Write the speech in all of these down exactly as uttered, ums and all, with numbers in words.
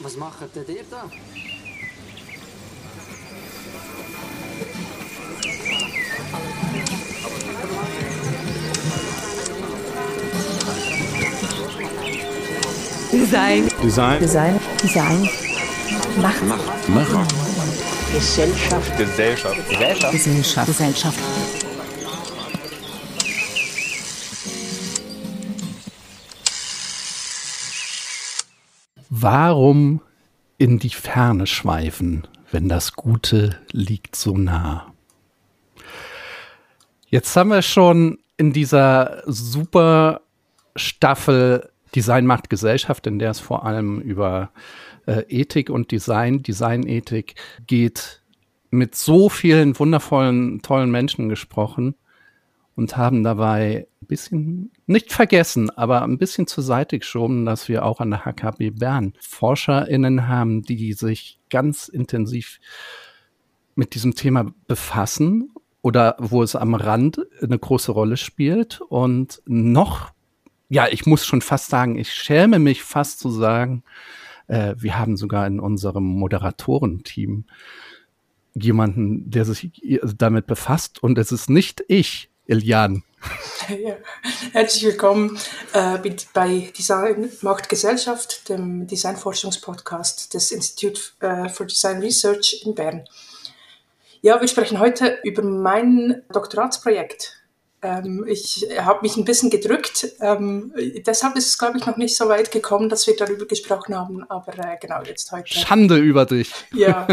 Was macht denn ihr da? Design. Design. Design. Design. Machen. Machen. Machen. Gesellschaft. Gesellschaft. Gesellschaft. Gesellschaft. Gesellschaft. Warum in die Ferne schweifen, wenn das Gute liegt so nah? Jetzt haben wir schon in dieser super Staffel Design macht Gesellschaft, in der es vor allem über äh, Ethik und Design, Designethik geht, mit so vielen wundervollen, tollen Menschen gesprochen und haben dabei ein bisschen, nicht vergessen, aber ein bisschen zur Seite geschoben, dass wir auch an der H K B Bern ForscherInnen haben, die sich ganz intensiv mit diesem Thema befassen oder wo es am Rand eine große Rolle spielt. Und noch, ja, ich muss schon fast sagen, ich schäme mich fast zu sagen, äh, wir haben sogar in unserem Moderatorenteam jemanden, der sich damit befasst, und es ist nicht ich, Ilian. Ja, herzlich willkommen äh, bei Design macht Gesellschaft, dem Designforschungspodcast des Institute äh, for Design Research in Bern. Ja, wir sprechen heute über mein Doktoratsprojekt. Ähm, ich habe mich ein bisschen gedrückt, ähm, deshalb ist es, glaube ich, noch nicht so weit gekommen, dass wir darüber gesprochen haben, aber äh, genau, jetzt heute. Schande über dich. Ja.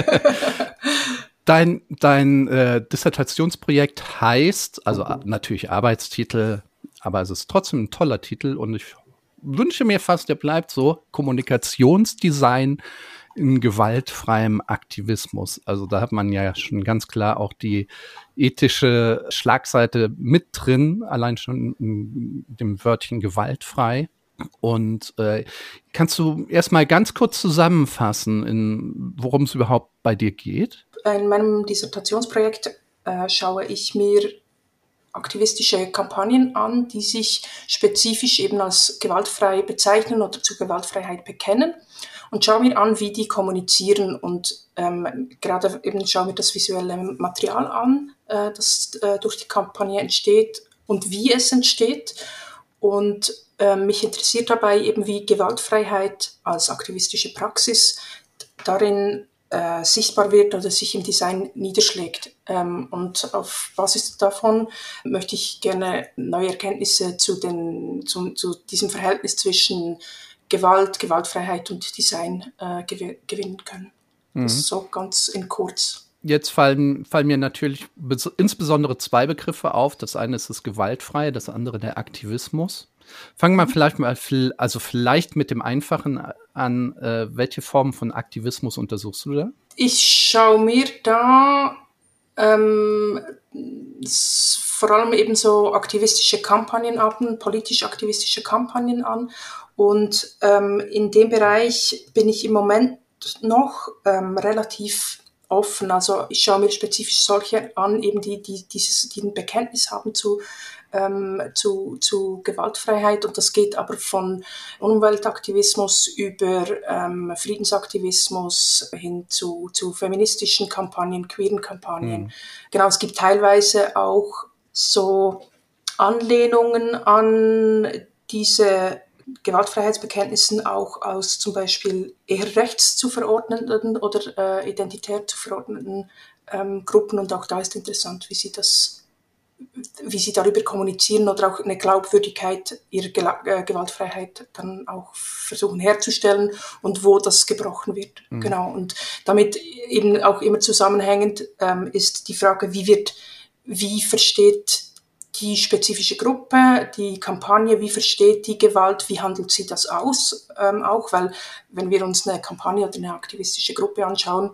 Dein, dein äh, Dissertationsprojekt heißt, also a- natürlich Arbeitstitel, aber es ist trotzdem ein toller Titel und ich wünsche mir fast, der bleibt so: Kommunikationsdesign in gewaltfreiem Aktivismus. Also da hat man ja schon ganz klar auch die ethische Schlagseite mit drin, allein schon in dem Wörtchen gewaltfrei. Und äh, kannst du erstmal ganz kurz zusammenfassen, in, worum es überhaupt bei dir geht? In meinem Dissertationsprojekt äh, schaue ich mir aktivistische Kampagnen an, die sich spezifisch eben als gewaltfrei bezeichnen oder zur Gewaltfreiheit bekennen, und schaue mir an, wie die kommunizieren, und ähm, gerade eben schaue mir das visuelle Material an, äh, das äh, durch die Kampagne entsteht und wie es entsteht. Und äh, mich interessiert dabei eben, wie Gewaltfreiheit als aktivistische Praxis darin äh, sichtbar wird oder sich im Design niederschlägt. Ähm, und auf Basis davon möchte ich gerne neue Erkenntnisse zu, den, zu, zu diesem Verhältnis zwischen Gewalt, Gewaltfreiheit und Design äh, gew- gewinnen können. Mhm. Das ist so ganz in kurz. Jetzt fallen, fallen mir natürlich bes- insbesondere zwei Begriffe auf. Das eine ist das Gewaltfreie, das andere der Aktivismus. Fangen wir vielleicht mal, fl- also vielleicht mit dem Einfachen an. Äh, welche Formen von Aktivismus untersuchst du da? Ich schaue mir da ähm, s- vor allem eben so aktivistische Kampagnen an, politisch-aktivistische Kampagnen an. Und ähm, in dem Bereich bin ich im Moment noch ähm, relativ offen. Also ich schaue mir spezifisch solche an, eben die, die dieses, die ein Bekenntnis haben zu, ähm, zu, zu Gewaltfreiheit. Und das geht aber von Umweltaktivismus über ähm, Friedensaktivismus hin zu, zu feministischen Kampagnen, queeren Kampagnen. Mhm. Genau, es gibt teilweise auch so Anlehnungen an diese Gewaltfreiheitsbekenntnissen auch aus zum Beispiel eher rechts zu verordneten oder äh, identitär zu verordneten ähm, Gruppen, und auch da ist interessant, wie sie das, wie sie darüber kommunizieren oder auch eine Glaubwürdigkeit ihrer Gela- äh, Gewaltfreiheit dann auch versuchen herzustellen und wo das gebrochen wird. Mhm. Genau, und damit eben auch immer zusammenhängend ähm, ist die Frage, wie wird, wie versteht die spezifische Gruppe, die Kampagne, wie versteht die Gewalt, wie handelt sie das aus, ähm, auch, weil wenn wir uns eine Kampagne oder eine aktivistische Gruppe anschauen,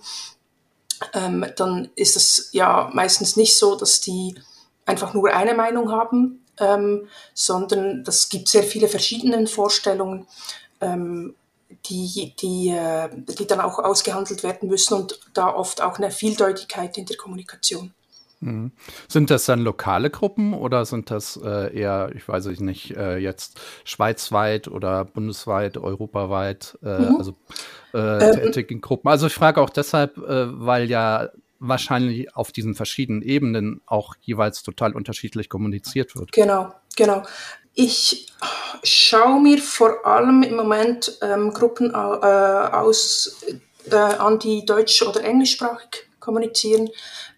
ähm, dann ist es ja meistens nicht so, dass die einfach nur eine Meinung haben, ähm, sondern das gibt sehr viele verschiedene Vorstellungen, ähm, die, die, äh, die dann auch ausgehandelt werden müssen, und da oft auch eine Vieldeutigkeit in der Kommunikation. Mhm. Sind das dann lokale Gruppen oder sind das äh, eher, ich weiß nicht, äh, jetzt schweizweit oder bundesweit, europaweit? Äh, mhm. Also äh, tätigen Gruppen. Also ich frage auch deshalb, äh, weil ja wahrscheinlich auf diesen verschiedenen Ebenen auch jeweils total unterschiedlich kommuniziert wird. Genau, genau. Ich schaue mir vor allem im Moment ähm, Gruppen äh, aus, äh, an, die deutsch- oder englischsprachig kommunizieren.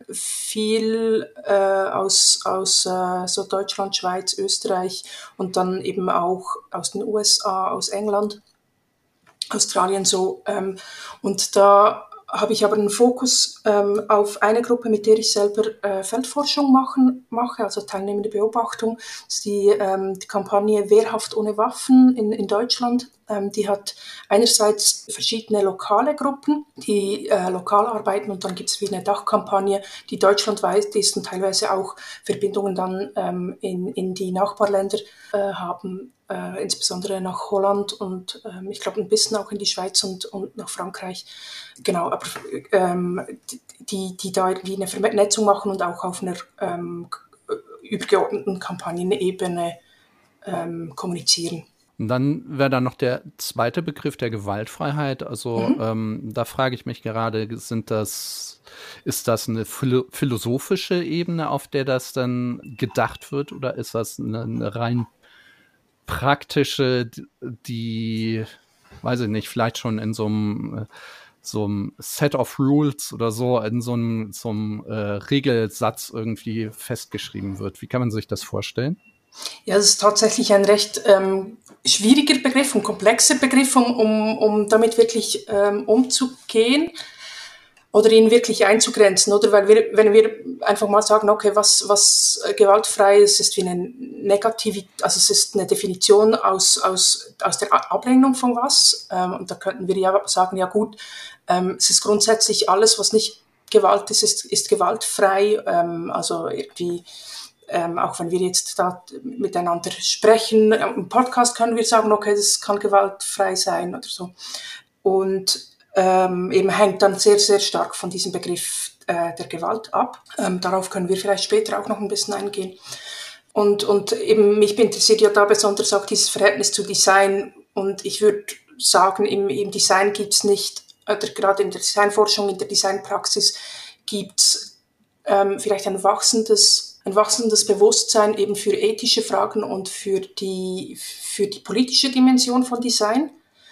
Viel äh, aus, aus äh, so Deutschland, Schweiz, Österreich und dann eben auch aus den U S A, aus England, Australien so. Ähm, und da habe ich aber einen Fokus ähm, auf eine Gruppe, mit der ich selber äh, Feldforschung machen, mache, also teilnehmende Beobachtung. Das ist die, ähm, die Kampagne Wehrhaft ohne Waffen in, in Deutschland. Ähm, die hat einerseits verschiedene lokale Gruppen, die äh, lokal arbeiten, und dann gibt es wie eine Dachkampagne, die deutschlandweit ist und teilweise auch Verbindungen dann ähm, in, in die Nachbarländer äh, haben. Äh, insbesondere nach Holland und ähm, ich glaube ein bisschen auch in die Schweiz und, und nach Frankreich. Genau, aber ähm, die, die da irgendwie eine Vernetzung machen und auch auf einer ähm, übergeordneten Kampagnenebene ähm, kommunizieren. Und dann wäre da noch der zweite Begriff der Gewaltfreiheit. Also mhm. ähm, da frage ich mich gerade, sind das, ist das eine philo- philosophische Ebene, auf der das dann gedacht wird, oder ist das eine, eine rein praktische, die, weiß ich nicht, vielleicht schon in so einem, so einem Set of Rules oder so, in so einem, so einem äh, Regelsatz irgendwie festgeschrieben wird? Wie kann man sich das vorstellen? Ja, das ist tatsächlich ein recht ähm, schwieriger Begriff, ein komplexer Begriff, um, um, um damit wirklich ähm, umzugehen oder ihn wirklich einzugrenzen, oder? Weil wir, wenn wir einfach mal sagen, okay, was, was gewaltfrei ist, ist wie eine negative, also es ist eine Definition aus, aus, aus der Ablehnung von was. Ähm, und da könnten wir ja sagen, ja gut, ähm, es ist grundsätzlich alles, was nicht Gewalt ist, ist, ist gewaltfrei. Ähm, also irgendwie, ähm, auch wenn wir jetzt da miteinander sprechen, im Podcast können wir sagen, okay, das kann gewaltfrei sein oder so. Und Ähm, eben hängt dann sehr, sehr stark von diesem Begriff äh, der Gewalt ab. Ähm, darauf können wir vielleicht später auch noch ein bisschen eingehen. Und, und eben mich interessiert ja da besonders auch dieses Verhältnis zu Design. Und ich würde sagen, im, im Design gibt es nicht, oder gerade in der Designforschung, in der Designpraxis gibt es ähm, vielleicht ein wachsendes, ein wachsendes Bewusstsein eben für ethische Fragen und für die, für die politische Dimension von Design.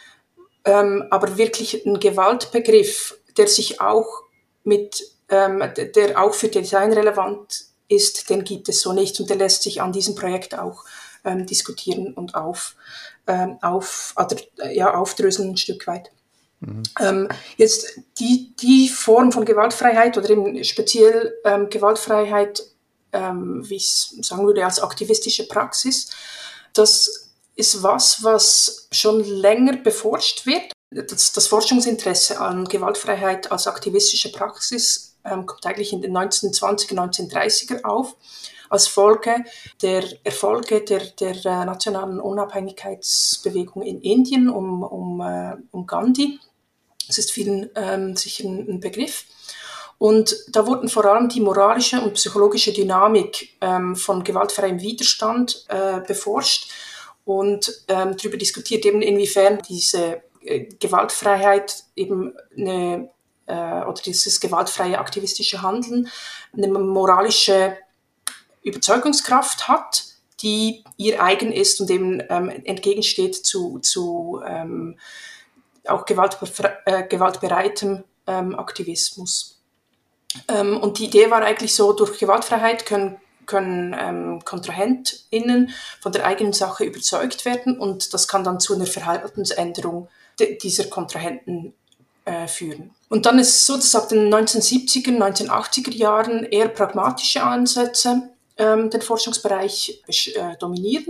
Ähm, aber wirklich ein Gewaltbegriff, der sich auch mit, ähm, der auch für Design relevant ist, den gibt es so nicht, und der lässt sich an diesem Projekt auch ähm, diskutieren und auf, ähm, auf, oder, ja, aufdröseln ein Stück weit. Mhm. Ähm, jetzt die, die Form von Gewaltfreiheit oder eben speziell ähm, Gewaltfreiheit, ähm, wie ich es sagen würde, als aktivistische Praxis, das ist was, was schon länger beforscht wird. Das, das Forschungsinteresse an Gewaltfreiheit als aktivistische Praxis ähm, kommt eigentlich in den neunzehnhundertzwanziger, neunzehnhundertdreißiger auf, als Folge der Erfolge der, der äh, nationalen Unabhängigkeitsbewegung in Indien um, um, äh, um Gandhi. Das ist vielen ähm, sicher ein, ein Begriff. Und da wurden vor allem die moralische und psychologische Dynamik ähm, von gewaltfreiem Widerstand äh, beforscht und ähm, darüber diskutiert, eben inwiefern diese äh, Gewaltfreiheit eben eine, äh, oder dieses gewaltfreie aktivistische Handeln eine moralische Überzeugungskraft hat, die ihr eigen ist und eben ähm, entgegensteht zu, zu ähm, auch gewaltbefre- äh, gewaltbereitem ähm, Aktivismus. Ähm, und die Idee war eigentlich so, durch Gewaltfreiheit können können ähm, KontrahentInnen von der eigenen Sache überzeugt werden, und das kann dann zu einer Verhaltensänderung de- dieser Kontrahenten äh, führen. Und dann ist es so, dass ab den neunzehnhundertsiebziger, neunzehnhundertachtziger Jahren eher pragmatische Ansätze ähm, den Forschungsbereich äh, dominieren.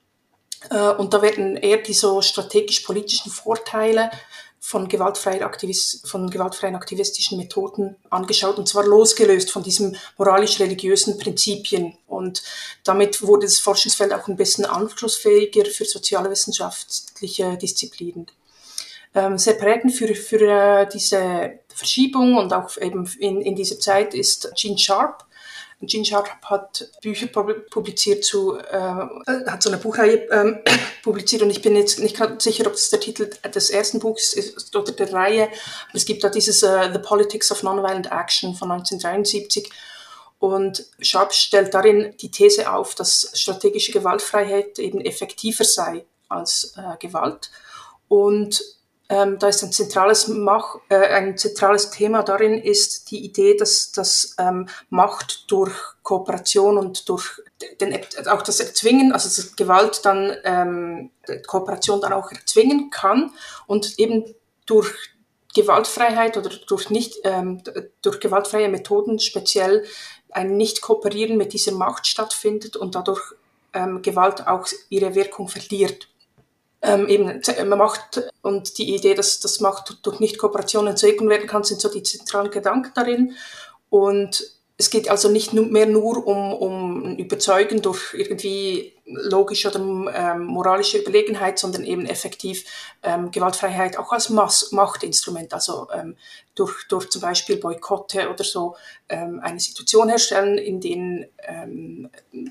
Äh, und da werden eher die so strategisch-politischen Vorteile von gewaltfreien, Aktivis- von gewaltfreien aktivistischen Methoden angeschaut, und zwar losgelöst von diesen moralisch-religiösen Prinzipien. Und damit wurde das Forschungsfeld auch ein bisschen anschlussfähiger für sozialwissenschaftliche Disziplinen. Ähm, sehr prägend für, für äh, diese Verschiebung und auch eben in, in dieser Zeit ist Gene Sharp, Gene Sharp hat Bücher publiziert zu, äh, hat so eine Buchreihe ähm, publiziert, und ich bin jetzt nicht gerade sicher, ob das der Titel des ersten Buchs ist oder der Reihe. Aber es gibt da dieses uh, The Politics of Nonviolent Action von neunzehnhundertdreiundsiebzig. Und Sharp stellt darin die These auf, dass strategische Gewaltfreiheit eben effektiver sei als äh, Gewalt. Und ähm, da ist ein zentrales, Mach, äh, ein zentrales Thema darin ist die Idee, dass, dass ähm, Macht durch Kooperation und durch den, auch das Erzwingen, also dass Gewalt dann ähm, Kooperation dann auch erzwingen kann, und eben durch Gewaltfreiheit oder durch nicht ähm, durch gewaltfreie Methoden speziell ein Nicht-Kooperieren mit dieser Macht stattfindet und dadurch ähm, Gewalt auch ihre Wirkung verliert. Ähm, eben Macht und die Idee, dass das Macht durch Nicht-Kooperation entzogen werden kann, sind so die zentralen Gedanken darin. Und es geht also nicht mehr nur um, um Überzeugen durch irgendwie logische oder ähm, moralische Überlegenheit, sondern eben effektiv ähm, Gewaltfreiheit auch als Mass- Machtinstrument, also ähm, durch, durch zum Beispiel Boykotte oder so ähm, eine Situation herstellen, in denen ähm,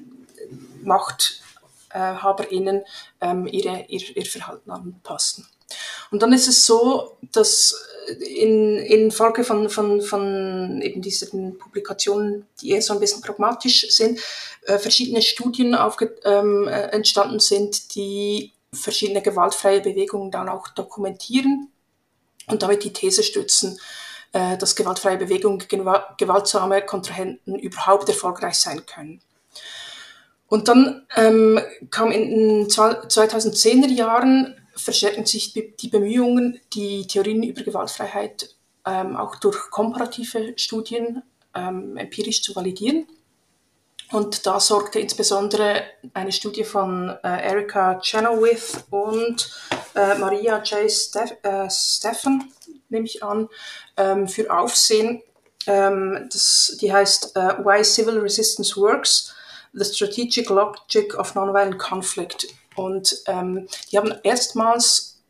MachthaberInnen ähm, ihre, ihr, ihr Verhalten anpassen. Und dann ist es so, dass in, in Folge von, von, von eben diesen Publikationen, die eher so ein bisschen pragmatisch sind, äh, verschiedene Studien aufge, ähm, äh, entstanden sind, die verschiedene gewaltfreie Bewegungen dann auch dokumentieren und damit die These stützen, äh, dass gewaltfreie Bewegungen gegen gewaltsame Kontrahenten überhaupt erfolgreich sein können. Und dann ähm, kam in den zweitausendzehner Jahren verstärken sich die Bemühungen, die Theorien über Gewaltfreiheit ähm, auch durch komparative Studien ähm, empirisch zu validieren. Und da sorgte insbesondere eine Studie von äh, Erica Chenoweth und äh, Maria J. Steff, äh, Steffen, nehme ich an, ähm, für Aufsehen. Ähm, das, die heißt äh, Why Civil Resistance Works, The Strategic Logic of Nonviolent Conflict. Und ähm, die haben erstmals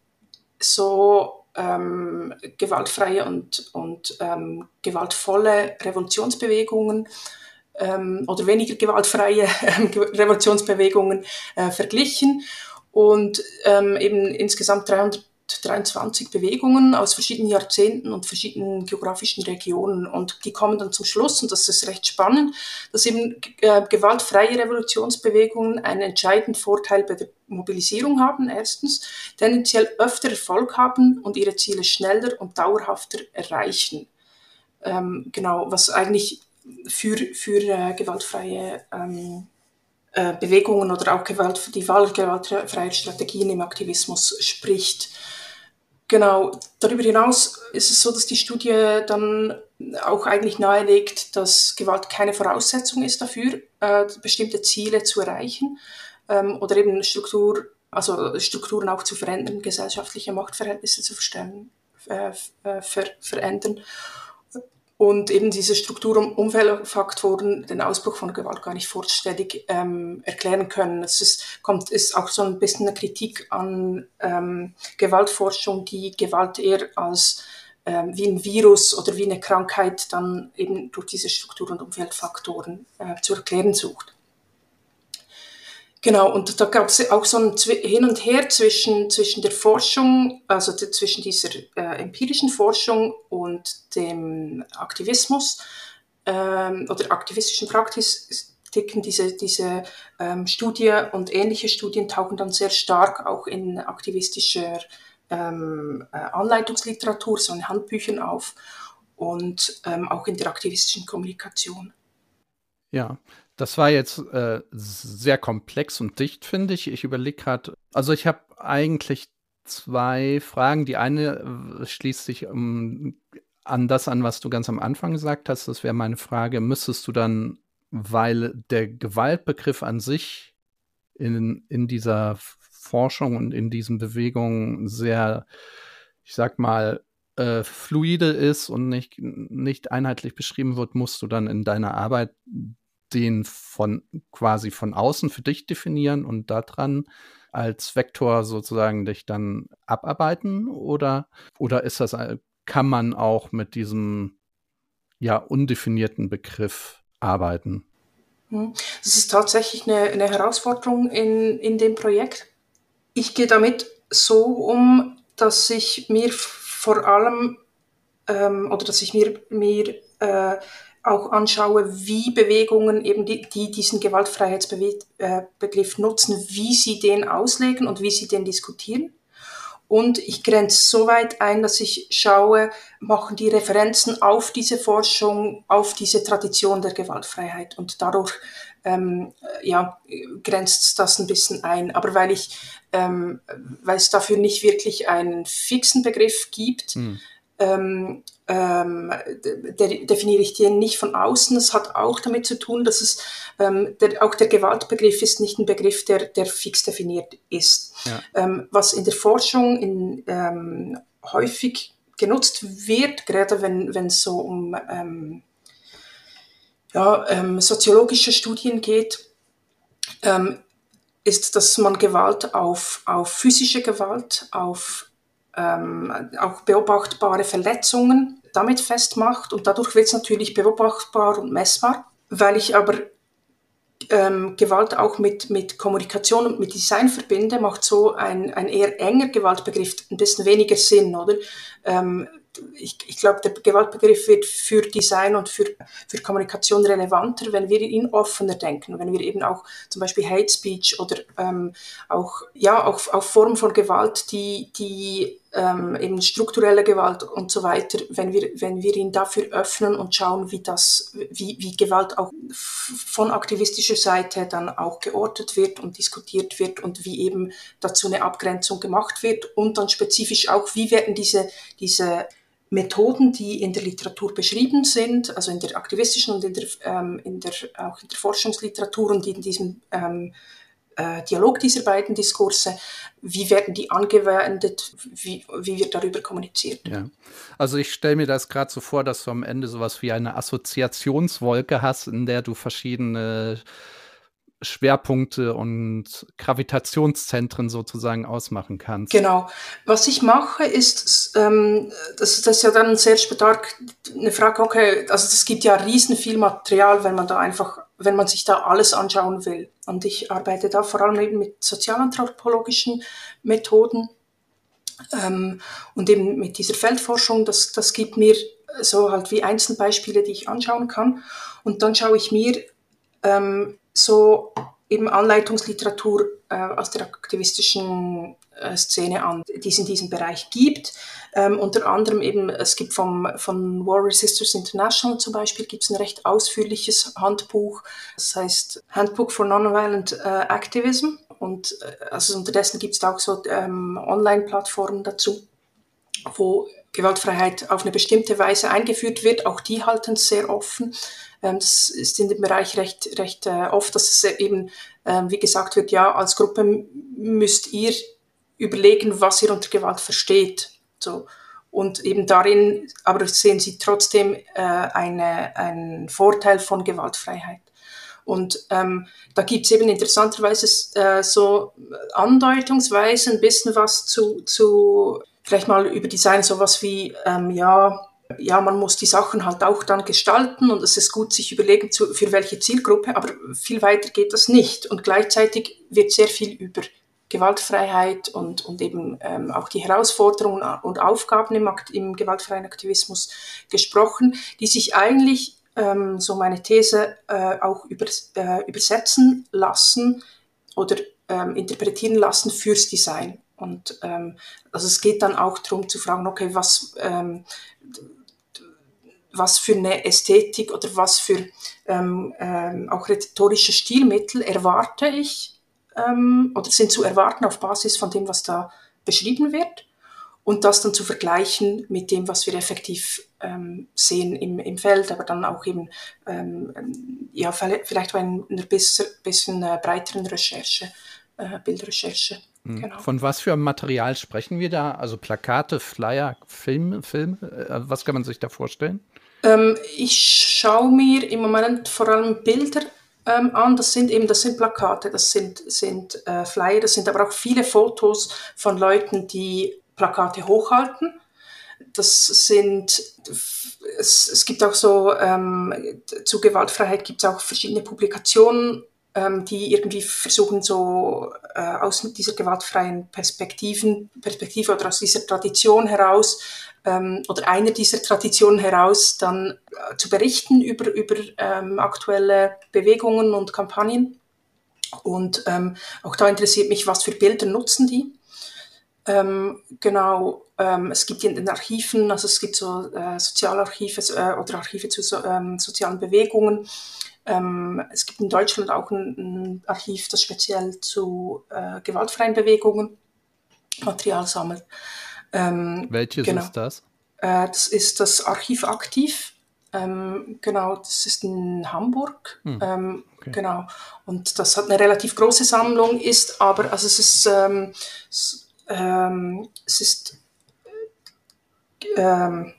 so ähm, gewaltfreie und, und ähm, gewaltvolle Revolutionsbewegungen ähm, oder weniger gewaltfreie äh, Revolutionsbewegungen äh, verglichen und ähm, eben insgesamt dreihundertdreiundzwanzig Bewegungen aus verschiedenen Jahrzehnten und verschiedenen geografischen Regionen. Und die kommen dann zum Schluss, und das ist recht spannend, dass eben äh, gewaltfreie Revolutionsbewegungen einen entscheidenden Vorteil bei der Mobilisierung haben, erstens, tendenziell öfter Erfolg haben und ihre Ziele schneller und dauerhafter erreichen. Ähm, genau, was eigentlich für, für äh, gewaltfreie ähm, äh, Bewegungen oder auch Gewalt, die Wahl gewaltfreier Strategien im Aktivismus spricht. Genau, darüber hinaus ist es so, dass die Studie dann auch eigentlich nahelegt, dass Gewalt keine Voraussetzung ist dafür, äh, bestimmte Ziele zu erreichen ähm, oder eben Struktur, also Strukturen auch zu verändern, gesellschaftliche Machtverhältnisse zu verstellen, äh, ver, verändern. Und eben diese Struktur- und Umfeldfaktoren den Ausbruch von Gewalt gar nicht vollständig ähm, erklären können. Es ist, kommt, ist auch so ein bisschen eine Kritik an ähm, Gewaltforschung, die Gewalt eher als ähm, wie ein Virus oder wie eine Krankheit dann eben durch diese Struktur- und Umfeldfaktoren äh, zu erklären sucht. Genau, und da gab es auch so ein Hin und Her zwischen, zwischen der Forschung, also die, zwischen dieser äh, empirischen Forschung und dem Aktivismus ähm, oder aktivistischen Praktiken. Diese, diese ähm, Studie und ähnliche Studien tauchen dann sehr stark auch in aktivistischer ähm, äh, Anleitungsliteratur, so in Handbüchern auf und ähm, auch in der aktivistischen Kommunikation. Ja. Das war jetzt äh, sehr komplex und dicht, finde ich. Ich überlege gerade, also ich habe eigentlich zwei Fragen. Die eine schließt sich um, an das an, was du ganz am Anfang gesagt hast. Das wäre meine Frage, müsstest du dann, weil der Gewaltbegriff an sich in, in dieser Forschung und in diesen Bewegungen sehr, ich sag mal, äh, fluide ist und nicht, nicht einheitlich beschrieben wird, musst du dann in deiner Arbeit den von quasi von außen für dich definieren und daran als Vektor sozusagen dich dann abarbeiten, oder oder ist das, kann man auch mit diesem ja undefinierten Begriff arbeiten? Das ist tatsächlich eine, eine Herausforderung in, in dem Projekt. Ich gehe damit so um, dass ich mir vor allem ähm, oder dass ich mir, mir äh, auch anschaue, wie Bewegungen eben die, die diesen Gewaltfreiheitsbegriff nutzen, wie sie den auslegen und wie sie den diskutieren. Und ich grenze so weit ein, dass ich schaue, machen die Referenzen auf diese Forschung, auf diese Tradition der Gewaltfreiheit. Und dadurch ähm, ja, grenzt das ein bisschen ein. Aber weil ich, ähm, weil es dafür nicht wirklich einen fixen Begriff gibt, hm. ähm, ähm, de- definiere ich den nicht von außen. Es hat auch damit zu tun, dass es ähm, der, auch der Gewaltbegriff ist nicht ein Begriff, der, der fix definiert ist. Ja. Ähm, was in der Forschung in, ähm, häufig genutzt wird, gerade wenn wenn es so um ähm, ja, ähm, soziologische Studien geht, ähm, ist, dass man Gewalt auf, auf physische Gewalt, auf ähm, auch beobachtbare Verletzungen damit festmacht und dadurch wird es natürlich beobachtbar und messbar. Weil ich aber ähm, Gewalt auch mit, mit Kommunikation und mit Design verbinde, macht so ein, ein eher enger Gewaltbegriff ein bisschen weniger Sinn, oder? Ähm, ich, ich glaube, der Gewaltbegriff wird für Design und für, für Kommunikation relevanter, wenn wir ihn offener denken, wenn wir eben auch zum Beispiel Hate Speech oder ähm, auch, ja, auch, auch Formen von Gewalt, die, die ähm, eben strukturelle Gewalt und so weiter, wenn wir, wenn wir ihn dafür öffnen und schauen, wie das, wie, wie Gewalt auch von aktivistischer Seite dann auch geortet wird und diskutiert wird und wie eben dazu eine Abgrenzung gemacht wird und dann spezifisch auch, wie werden diese, diese Methoden, die in der Literatur beschrieben sind, also in der aktivistischen und in der, ähm, in der, auch in der Forschungsliteratur und in diesem ähm, äh, Dialog dieser beiden Diskurse, wie werden die angewendet, wie, wie wird darüber kommuniziert. Ja. Also ich stelle mir das gerade so vor, dass du am Ende sowas wie eine Assoziationswolke hast, in der du verschiedene Schwerpunkte und Gravitationszentren sozusagen ausmachen kannst. Genau. Was ich mache, ist, ähm, das, das ist ja dann sehr stark eine Frage, okay, also es gibt ja riesen viel Material, wenn man da einfach, wenn man sich da alles anschauen will. Und ich arbeite da vor allem eben mit sozialanthropologischen Methoden ähm, und eben mit dieser Feldforschung, das, das gibt mir so halt wie Einzelbeispiele, die ich anschauen kann. Und dann schaue ich mir ähm, so eben Anleitungsliteratur äh, aus der aktivistischen äh, Szene an, die es in diesem Bereich gibt. Ähm, unter anderem eben, es gibt vom, von War Resisters International zum Beispiel, gibt es ein recht ausführliches Handbuch, das heißt Handbook for Nonviolent äh, Activism. Und äh, also unterdessen gibt es auch so ähm, Online-Plattformen dazu, wo Gewaltfreiheit auf eine bestimmte Weise eingeführt wird. Auch die halten es sehr offen. Das ist in dem Bereich recht, recht äh, oft, dass es eben, äh, wie gesagt wird, ja, als Gruppe müsst ihr überlegen, was ihr unter Gewalt versteht. So. Und eben darin, aber sehen sie trotzdem äh, eine, einen Vorteil von Gewaltfreiheit. Und ähm, da gibt es eben interessanterweise äh, so andeutungsweise ein bisschen was zu, zu vielleicht mal über Design, sowas wie, ähm, ja, ja, man muss die Sachen halt auch dann gestalten und es ist gut, sich überlegen, zu, für welche Zielgruppe, aber viel weiter geht das nicht. Und gleichzeitig wird sehr viel über Gewaltfreiheit und, und eben ähm, auch die Herausforderungen und Aufgaben im, im gewaltfreien Aktivismus gesprochen, die sich eigentlich, ähm, so meine These, äh, auch über, äh, übersetzen lassen oder ähm, interpretieren lassen fürs Design. Und ähm, also es geht dann auch darum zu fragen, okay, was ähm, was für eine Ästhetik oder was für ähm, ähm, auch rhetorische Stilmittel erwarte ich ähm, oder sind zu erwarten auf Basis von dem, was da beschrieben wird und das dann zu vergleichen mit dem, was wir effektiv ähm, sehen im, im Feld, aber dann auch eben ähm, ja, vielleicht bei einer bisschen, bisschen äh, breiteren Recherche, äh, Bildrecherche. Genau. Von was für einem Material sprechen wir da? Also Plakate, Flyer, Film, Film? Was kann man sich da vorstellen? Ähm, ich schaue mir im Moment vor allem Bilder ähm, an. Das sind eben, das sind Plakate, das sind, sind äh, Flyer, das sind aber auch viele Fotos von Leuten, die Plakate hochhalten. Das sind, es, es gibt auch so, ähm, zu Gewaltfreiheit gibt es auch verschiedene Publikationen, ähm, die irgendwie versuchen, so äh, aus dieser gewaltfreien Perspektiven, Perspektive oder aus dieser Tradition heraus, ähm, oder einer dieser Traditionen heraus, dann äh, zu berichten über, über ähm, aktuelle Bewegungen und Kampagnen. Und ähm, auch da interessiert mich, was für Bilder nutzen die. Ähm, genau, ähm, es gibt in den Archiven, also es gibt so äh, Sozialarchive äh, oder Archive zu so, ähm, sozialen Bewegungen. Ähm, es gibt in Deutschland auch ein, ein Archiv, das speziell zu äh, gewaltfreien Bewegungen Material sammelt. Ähm, Welches genau. ist das? Äh, das ist das Archiv Aktiv. Ähm, genau, das ist in Hamburg. Hm. Ähm, Okay. Genau. Und das hat eine relativ große Sammlung, ist aber, also es ist, ähm, es, ähm, es ist, ähm,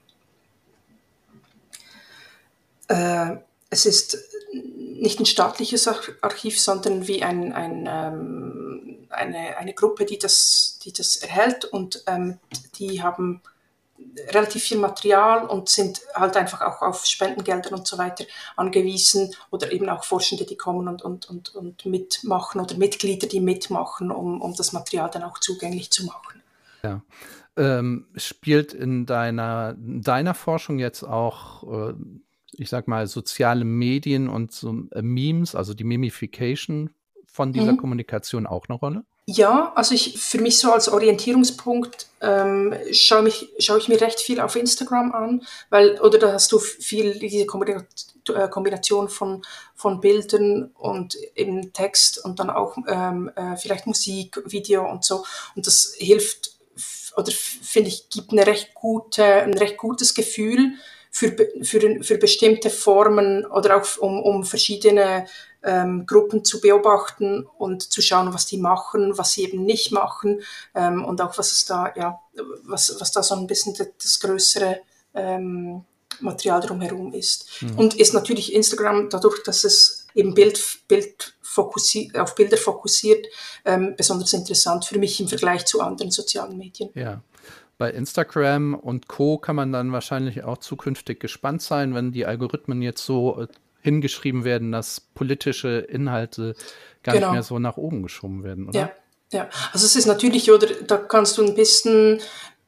äh, es ist nicht ein staatliches Archiv, sondern wie ein, ein, ähm, eine, eine Gruppe, die das, die das erhält, und ähm, die haben relativ viel Material und sind halt einfach auch auf Spendengelder und so weiter angewiesen, oder eben auch Forschende, die kommen und, und, und, und mitmachen, oder Mitglieder, die mitmachen, um, um das Material dann auch zugänglich zu machen. Ja. Ähm, spielt in deiner, deiner Forschung jetzt auch, äh, ich sag mal, soziale Medien und so äh, Memes, also die Memification von dieser Mhm. Kommunikation auch eine Rolle? Ja, also ich, für mich so als Orientierungspunkt ähm, schaue mich, schaue ich mir recht viel auf Instagram an, weil, oder da hast du viel diese Kombination von, von Bildern und eben Text und dann auch ähm, äh, vielleicht Musik, Video und so. Und das hilft, oder finde ich, gibt eine recht gute, ein recht gutes Gefühl für, für, für bestimmte Formen, oder auch um, um verschiedene Ähm, Gruppen zu beobachten und zu schauen, was die machen, was sie eben nicht machen, ähm, und auch was es da, ja, was, was da so ein bisschen das, das größere ähm, Material drumherum ist. Mhm. Und ist natürlich Instagram, dadurch, dass es eben Bild, Bild fokussiert, auf Bilder fokussiert, ähm, besonders interessant für mich im Vergleich zu anderen sozialen Medien. Ja. Bei Instagram und Co. kann man dann wahrscheinlich auch zukünftig gespannt sein, wenn die Algorithmen jetzt so hingeschrieben werden, dass politische Inhalte gar genau. nicht mehr so nach oben geschoben werden, oder? Ja, ja. Also es ist natürlich, oder da kannst du ein bisschen,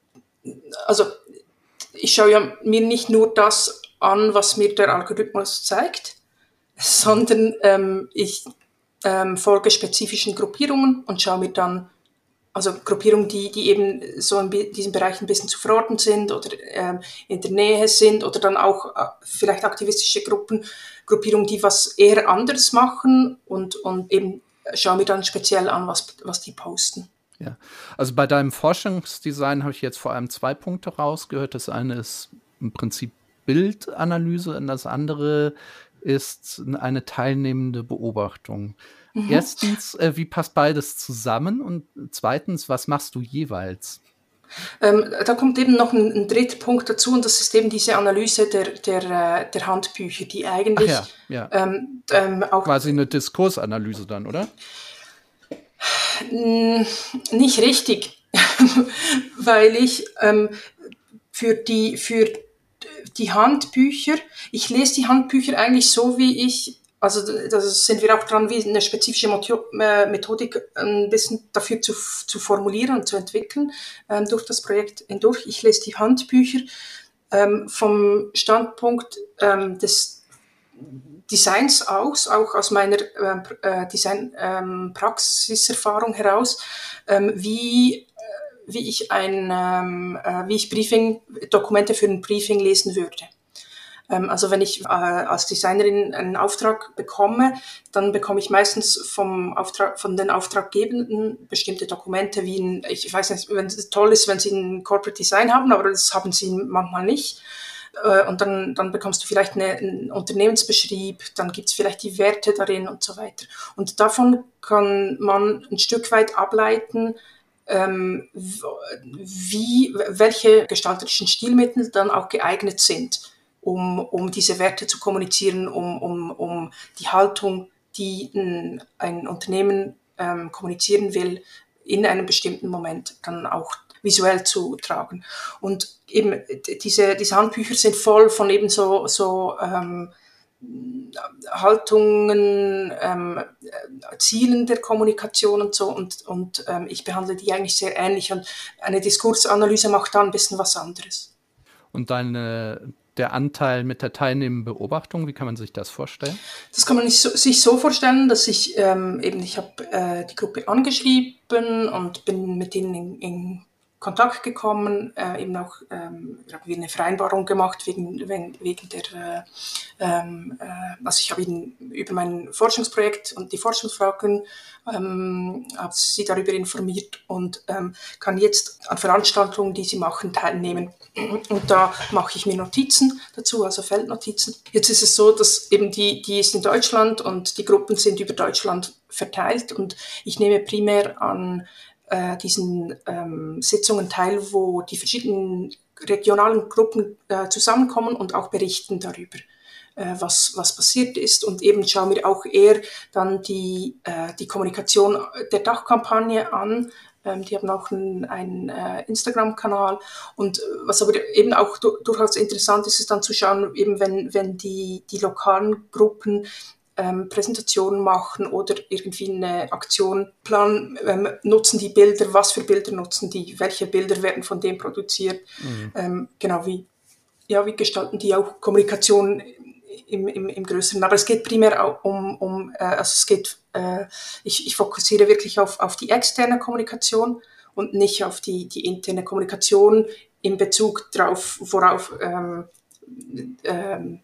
also ich schaue ja mir nicht nur das an, was mir der Algorithmus zeigt, sondern ähm, ich ähm, folge spezifischen Gruppierungen und schaue mir dann, also Gruppierungen, die, die eben so in diesem Bereich ein bisschen zu verorten sind oder ähm, in der Nähe sind, oder dann auch äh, vielleicht aktivistische Gruppen, Gruppierungen, die was eher anders machen, und, und eben schaue mir dann speziell an, was, was die posten. Ja, also bei deinem Forschungsdesign habe ich jetzt vor allem zwei Punkte rausgehört. Das eine ist im Prinzip Bildanalyse und das andere ist eine teilnehmende Beobachtung. Mhm. Erstens, äh, wie passt beides zusammen? Und zweitens, was machst du jeweils? Ähm, da kommt eben noch ein, ein dritter Punkt dazu, und das ist eben diese Analyse der, der, der Handbücher, die eigentlich Ach ja, ja. Ähm, ähm, auch quasi eine Diskursanalyse dann, oder? Nicht richtig, weil ich ähm, für die, für die Handbücher, ich lese die Handbücher eigentlich so, wie ich, also da sind wir auch dran, wie eine spezifische Methodik ein bisschen dafür zu, zu formulieren und zu entwickeln, ähm, durch das Projekt hindurch. Ich lese die Handbücher ähm, vom Standpunkt ähm, des Designs aus, auch aus meiner äh, Design-Praxiserfahrung ähm, heraus, ähm, wie, wie ich ein, ähm, äh, wie ich Briefing, Dokumente für ein Briefing lesen würde. Ähm, also wenn ich äh, als Designerin einen Auftrag bekomme, dann bekomme ich meistens vom Auftrag, von den Auftraggebenden bestimmte Dokumente, wie ein, ich weiß nicht, wenn es toll ist, wenn sie ein Corporate Design haben, aber das haben sie manchmal nicht. Und dann, dann bekommst du vielleicht eine, einen Unternehmensbeschrieb, dann gibt's vielleicht die Werte darin und so weiter. Und davon kann man ein Stück weit ableiten, ähm, wie, welche gestalterischen Stilmittel dann auch geeignet sind, um, um diese Werte zu kommunizieren, um, um, um die Haltung, die ein, ein Unternehmen ähm, kommunizieren will, in einem bestimmten Moment dann auch visuell zu tragen. Und eben diese, diese Handbücher sind voll von eben so, so ähm, Haltungen, ähm, Zielen der Kommunikation und so, und, und ähm, ich behandle die eigentlich sehr ähnlich, und eine Diskursanalyse macht da ein bisschen was anderes. Und deine, der Anteil mit der teilnehmenden Beobachtung, wie kann man sich das vorstellen? Das kann man nicht so, sich so vorstellen, dass ich ähm, eben, ich habe äh, die Gruppe angeschrieben und bin mit ihnen in, in Kontakt gekommen, äh, eben auch ähm, haben wir eine Vereinbarung gemacht wegen, wegen, wegen der, äh, äh, also ich habe ihnen über mein Forschungsprojekt und die Forschungsfragen, ähm, habe sie darüber informiert und ähm, kann jetzt an Veranstaltungen, die sie machen, teilnehmen. Und da mache ich mir Notizen dazu, also Feldnotizen. Jetzt ist es so, dass eben die, die ist in Deutschland und die Gruppen sind über Deutschland verteilt, und ich nehme primär an diesen ähm, Sitzungen teil, wo die verschiedenen regionalen Gruppen äh, zusammenkommen und auch berichten darüber, äh, was, was passiert ist. Und eben schauen wir auch eher dann die, äh, die Kommunikation der Dachkampagne an. Ähm, die haben auch einen, einen äh, Instagram-Kanal. Und was aber eben auch du- durchaus interessant ist, ist dann zu schauen, eben wenn, wenn die, die lokalen Gruppen Ähm, Präsentationen machen oder irgendwie eine Aktion planen, ähm, nutzen die Bilder, was für Bilder nutzen die, welche Bilder werden von dem produziert, mhm. ähm, genau, wie, ja, wie gestalten die auch Kommunikation im, im, im Größeren. Aber es geht primär auch um, um äh, also es geht, äh, ich, ich fokussiere wirklich auf, auf die externe Kommunikation und nicht auf die, die interne Kommunikation in Bezug darauf, worauf ähm, ähm,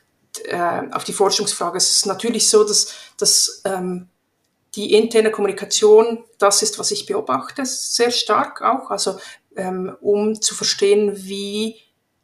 auf die Forschungsfrage. Es ist natürlich so, dass, dass ähm, die interne Kommunikation, das ist, was ich beobachte, sehr stark auch, also ähm, um zu verstehen, wie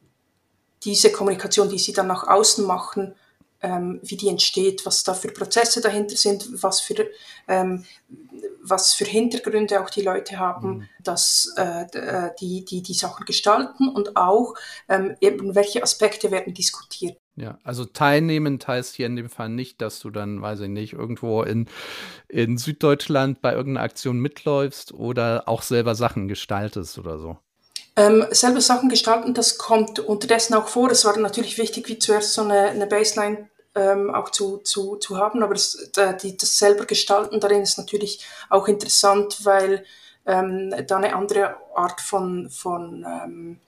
diese Kommunikation, die sie dann nach außen machen, ähm, wie die entsteht, was da für Prozesse dahinter sind, was für, ähm, was für Hintergründe auch die Leute haben, mhm. dass äh, die, die die Sachen gestalten, und auch ähm, eben welche Aspekte werden diskutiert. Ja, also teilnehmend heißt hier in dem Fall nicht, dass du dann, weiß ich nicht, irgendwo in, in Süddeutschland bei irgendeiner Aktion mitläufst oder auch selber Sachen gestaltest oder so. Ähm, selber Sachen gestalten, das kommt unterdessen auch vor. Es war natürlich wichtig, wie zuerst so eine, eine Baseline ähm, auch zu, zu, zu haben, aber das, die, das selber Gestalten darin ist natürlich auch interessant, weil ähm, da eine andere Art von, von ähm,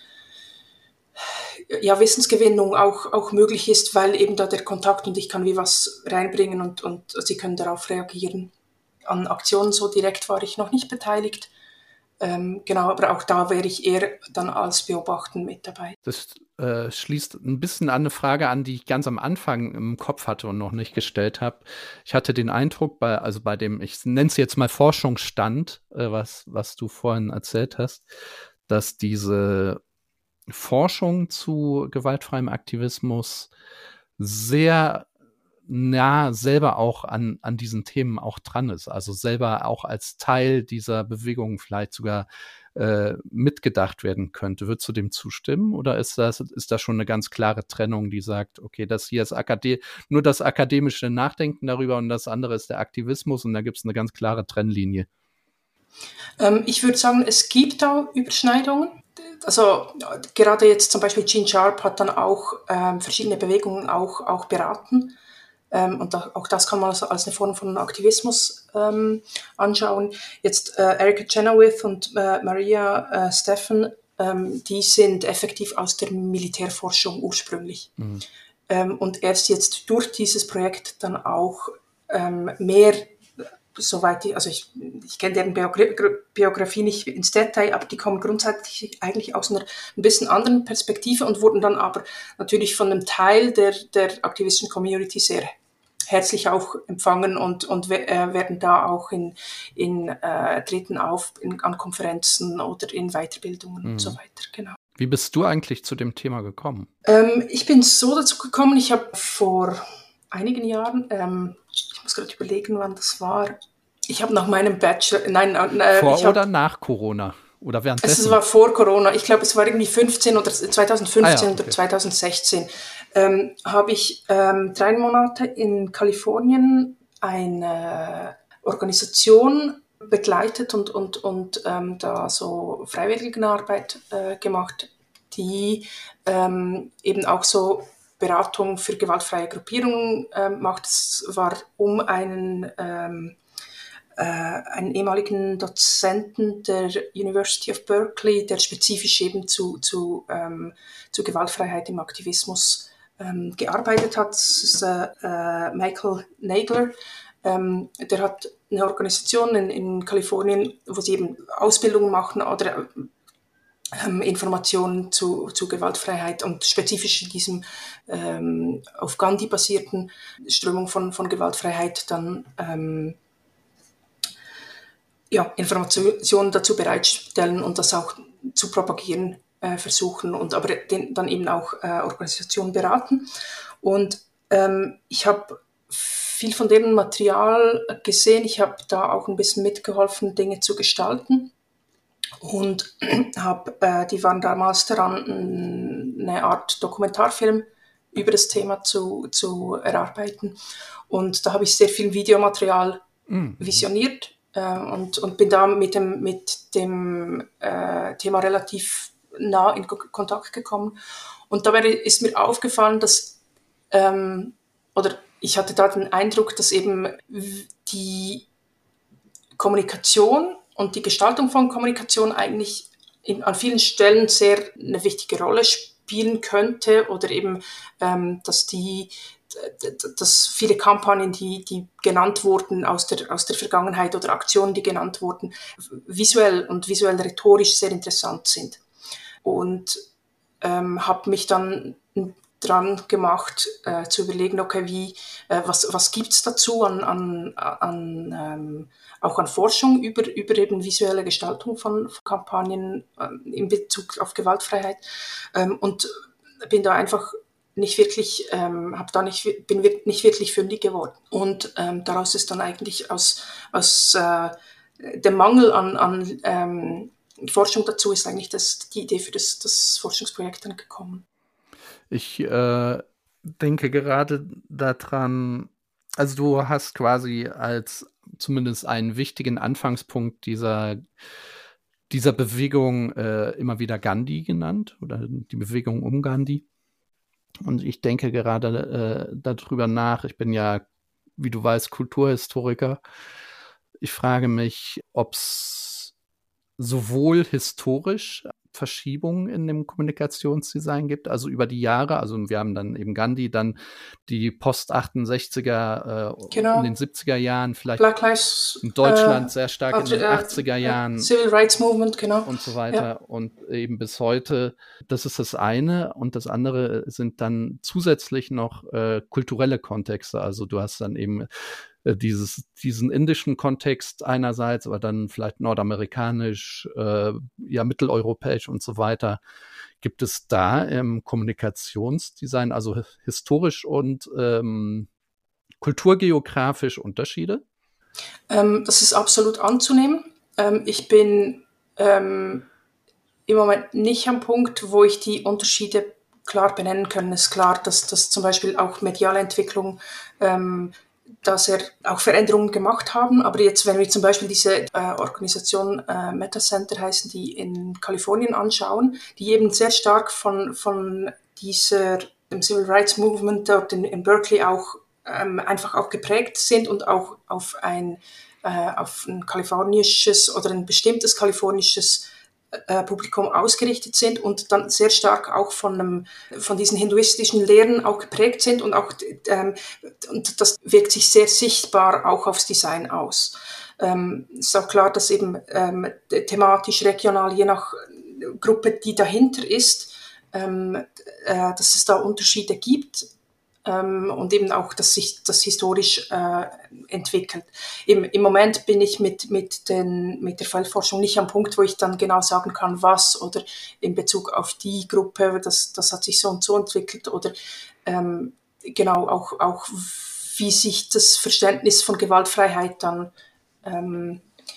ja, Wissensgewinnung auch, auch möglich ist, weil eben da der Kontakt, und ich kann wie was reinbringen und, und sie können darauf reagieren. An Aktionen so direkt war ich noch nicht beteiligt. Ähm, genau, aber auch da wäre ich eher dann als Beobachten mit dabei. Das äh, schließt ein bisschen an eine Frage an, die ich ganz am Anfang im Kopf hatte und noch nicht gestellt habe. Ich hatte den Eindruck, bei, also bei dem, ich nenne es jetzt mal Forschungsstand, äh, was, was du vorhin erzählt hast, dass diese Forschung zu gewaltfreiem Aktivismus sehr nah selber auch an, an diesen Themen auch dran ist, also selber auch als Teil dieser Bewegung vielleicht sogar äh, mitgedacht werden könnte. Würdest du dem zustimmen, oder ist das, ist das schon eine ganz klare Trennung, die sagt, okay, das hier ist Akade- nur das akademische Nachdenken darüber und das andere ist der Aktivismus, und da gibt es eine ganz klare Trennlinie? Ähm, ich würde sagen, es gibt da Überschneidungen. Also gerade jetzt zum Beispiel Gene Sharp hat dann auch ähm, verschiedene Bewegungen auch, auch beraten. Ähm, und da, auch das kann man also als eine Form von Aktivismus ähm, anschauen. Jetzt äh, Erica Chenoweth und äh, Maria äh, Steffen, ähm, die sind effektiv aus der Militärforschung ursprünglich. Mhm. Ähm, und erst jetzt durch dieses Projekt dann auch ähm, mehr, soweit ich, also ich, ich kenne deren Biogra- Biografie nicht ins Detail, aber die kommen grundsätzlich eigentlich aus einer ein bisschen anderen Perspektive und wurden dann aber natürlich von einem Teil der, der aktivistischen Community sehr herzlich auch empfangen und, und äh, werden da auch in, in äh, treten auf in, an Konferenzen oder in Weiterbildungen mhm. und so weiter, genau. Wie bist du eigentlich zu dem Thema gekommen? Ähm, ich bin so dazu gekommen, ich habe vor einigen Jahren, ähm, ich muss gerade überlegen, wann das war, ich habe nach meinem Bachelor, nein, äh, vor ich hab, oder nach Corona? Oder währenddessen? Es war vor Corona, ich glaube, es war irgendwie fünfzehn oder zwanzig fünfzehn ah, ja, okay. oder zwanzig sechzehn, ähm, habe ich ähm, drei Monate in Kalifornien eine Organisation begleitet und, und, und ähm, da so Freiwilligenarbeit äh, gemacht, die ähm, eben auch so Beratung für gewaltfreie Gruppierungen äh, macht. Es war um einen, ähm, äh, einen ehemaligen Dozenten der University of Berkeley, der spezifisch eben zu, zu, ähm, zu Gewaltfreiheit im Aktivismus ähm, gearbeitet hat. Das ist äh, äh, Michael Nagler. Ähm, der hat eine Organisation in, in Kalifornien, wo sie eben Ausbildungen machen oder ähm, Informationen zu, zu Gewaltfreiheit und spezifisch in diesem ähm, auf Gandhi basierten Strömung von, von Gewaltfreiheit dann ähm, ja, Informationen dazu bereitstellen und das auch zu propagieren äh, versuchen und aber den, dann eben auch äh, Organisationen beraten. Und ähm, ich habe viel von deren Material gesehen. Ich habe da auch ein bisschen mitgeholfen, Dinge zu gestalten. Und hab, äh, die waren damals daran, eine Art Dokumentarfilm über das Thema zu, zu erarbeiten. Und da habe ich sehr viel Videomaterial mhm. visioniert äh, und, und bin da mit dem, mit dem äh, Thema relativ nah in K- Kontakt gekommen. Und dabei ist mir aufgefallen, dass, ähm, oder ich hatte da den Eindruck, dass eben die Kommunikation und die Gestaltung von Kommunikation eigentlich in, an vielen Stellen sehr eine wichtige Rolle spielen könnte oder eben, ähm, dass die, dass viele Kampagnen, die, die genannt wurden aus der, aus der Vergangenheit oder Aktionen, die genannt wurden, visuell und visuell rhetorisch sehr interessant sind. Und ähm, habe mich dann dran gemacht, äh, zu überlegen, okay, wie, äh, was, was gibt's dazu an, an, an ähm, auch an Forschung über, über eben visuelle Gestaltung von, von Kampagnen äh, in Bezug auf Gewaltfreiheit ähm, und bin da einfach nicht wirklich, ähm, hab da nicht, bin nicht wirklich fündig geworden. Und ähm, daraus ist dann eigentlich aus, aus äh, dem Mangel an, an ähm, Forschung dazu ist eigentlich das, die Idee für das, das Forschungsprojekt dann gekommen. Ich äh, denke gerade daran, also du hast quasi als zumindest einen wichtigen Anfangspunkt dieser, dieser Bewegung äh, immer wieder Gandhi genannt oder die Bewegung um Gandhi. Und ich denke gerade äh, darüber nach, ich bin ja, wie du weißt, Kulturhistoriker. Ich frage mich, ob es sowohl historisch Verschiebungen in dem Kommunikationsdesign gibt, also über die Jahre, also wir haben dann eben Gandhi, dann die Post-achtundsechziger äh, genau. in den siebziger Jahren, vielleicht Black Lives, in Deutschland äh, sehr stark in den achtziger Jahren. Civil Rights Movement, genau. Und so weiter ja. Und eben bis heute, das ist das eine und das andere sind dann zusätzlich noch äh, kulturelle Kontexte, also du hast dann eben Dieses, diesen indischen Kontext einerseits, aber dann vielleicht nordamerikanisch, äh, ja mitteleuropäisch und so weiter. Gibt es da im Kommunikationsdesign, also historisch und ähm, kulturgeografisch Unterschiede? Ähm, das ist absolut anzunehmen. Ähm, ich bin ähm, im Moment nicht am Punkt, wo ich die Unterschiede klar benennen kann. Es ist klar, dass, dass zum Beispiel auch mediale Entwicklung ähm, dass er auch Veränderungen gemacht haben. Aber jetzt, wenn wir zum Beispiel diese äh, Organisation äh, Meta Center heißen, die in Kalifornien anschauen, die eben sehr stark von, von dieser, dem Civil Rights Movement dort in, in Berkeley auch ähm, einfach auch geprägt sind und auch auf ein, äh, auf ein kalifornisches oder ein bestimmtes kalifornisches Äh, Publikum ausgerichtet sind und dann sehr stark auch von, einem, von diesen hinduistischen Lehren auch geprägt sind und auch ähm, und das wirkt sich sehr sichtbar auch aufs Design aus. Ähm, ist auch klar, dass eben ähm, thematisch, regional, je nach Gruppe, die dahinter ist, ähm, äh, dass es da Unterschiede gibt. Ähm, und eben auch, dass sich das historisch äh, entwickelt. Im, Im Moment bin ich mit, mit, den, mit der Feldforschung nicht am Punkt, wo ich dann genau sagen kann, was oder in Bezug auf die Gruppe, das, das hat sich so und so entwickelt oder ähm, genau auch, auch wie sich das Verständnis von Gewaltfreiheit dann ähm,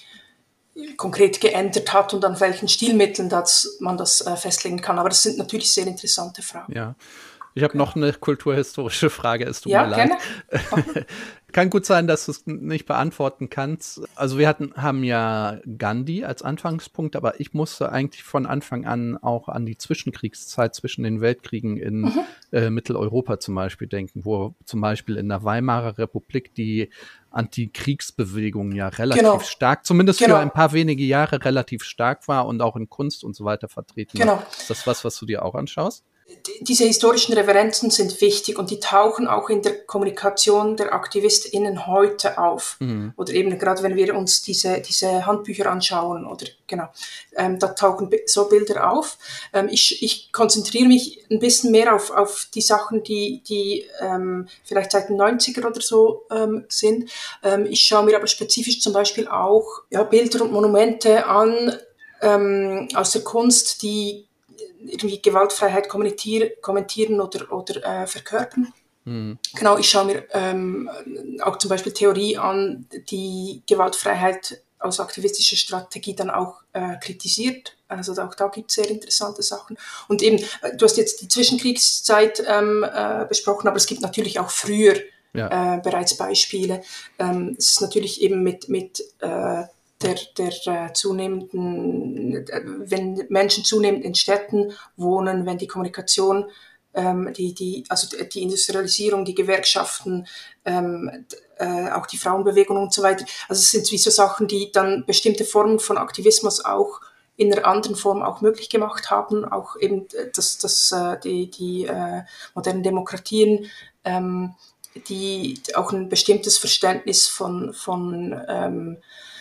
konkret geändert hat und an welchen Stilmitteln das, man das äh, festlegen kann. Aber das sind natürlich sehr interessante Fragen. Ja. Ich habe noch eine kulturhistorische Frage, es tut ja, mir leid. Gerne. kann gut sein, dass du es nicht beantworten kannst. Also wir hatten, haben ja Gandhi als Anfangspunkt, aber ich musste eigentlich von Anfang an auch an die Zwischenkriegszeit zwischen den Weltkriegen in mhm. äh, Mitteleuropa zum Beispiel denken, wo zum Beispiel in der Weimarer Republik die Antikriegsbewegung ja relativ genau. stark, zumindest genau. für ein paar wenige Jahre relativ stark war und auch in Kunst und so weiter vertreten genau. war. Ist das was, was du dir auch anschaust? Diese historischen Referenzen sind wichtig und die tauchen auch in der Kommunikation der AktivistInnen heute auf. Mhm. Oder eben gerade, wenn wir uns diese, diese Handbücher anschauen, oder genau, ähm, da tauchen so Bilder auf. Ähm, ich, ich konzentriere mich ein bisschen mehr auf, auf die Sachen, die, die ähm, vielleicht seit den neunziger oder so ähm, sind. Ähm, ich schaue mir aber spezifisch zum Beispiel auch ja, Bilder und Monumente an ähm, aus der Kunst, die irgendwie Gewaltfreiheit kommentieren, kommentieren oder, oder äh, verkörpern. Mhm. Genau, ich schaue mir ähm, auch zum Beispiel Theorie an, die Gewaltfreiheit als aktivistische Strategie dann auch äh, kritisiert. Also auch da gibt es sehr interessante Sachen. Und eben, du hast jetzt die Zwischenkriegszeit ähm, äh, besprochen, aber es gibt natürlich auch früher ja. äh, bereits Beispiele. Ähm, es ist natürlich eben mit, mit äh, der, der äh, zunehmenden, äh, wenn Menschen zunehmend in Städten wohnen, wenn die Kommunikation, ähm, die, die, also die Industrialisierung, die Gewerkschaften, ähm, äh, auch die Frauenbewegung und so weiter. Also es sind wie so Sachen, die dann bestimmte Formen von Aktivismus auch in einer anderen Form auch möglich gemacht haben, auch eben, dass, dass äh, die, die äh, modernen Demokratien, ähm, die auch ein bestimmtes Verständnis von, von ähm,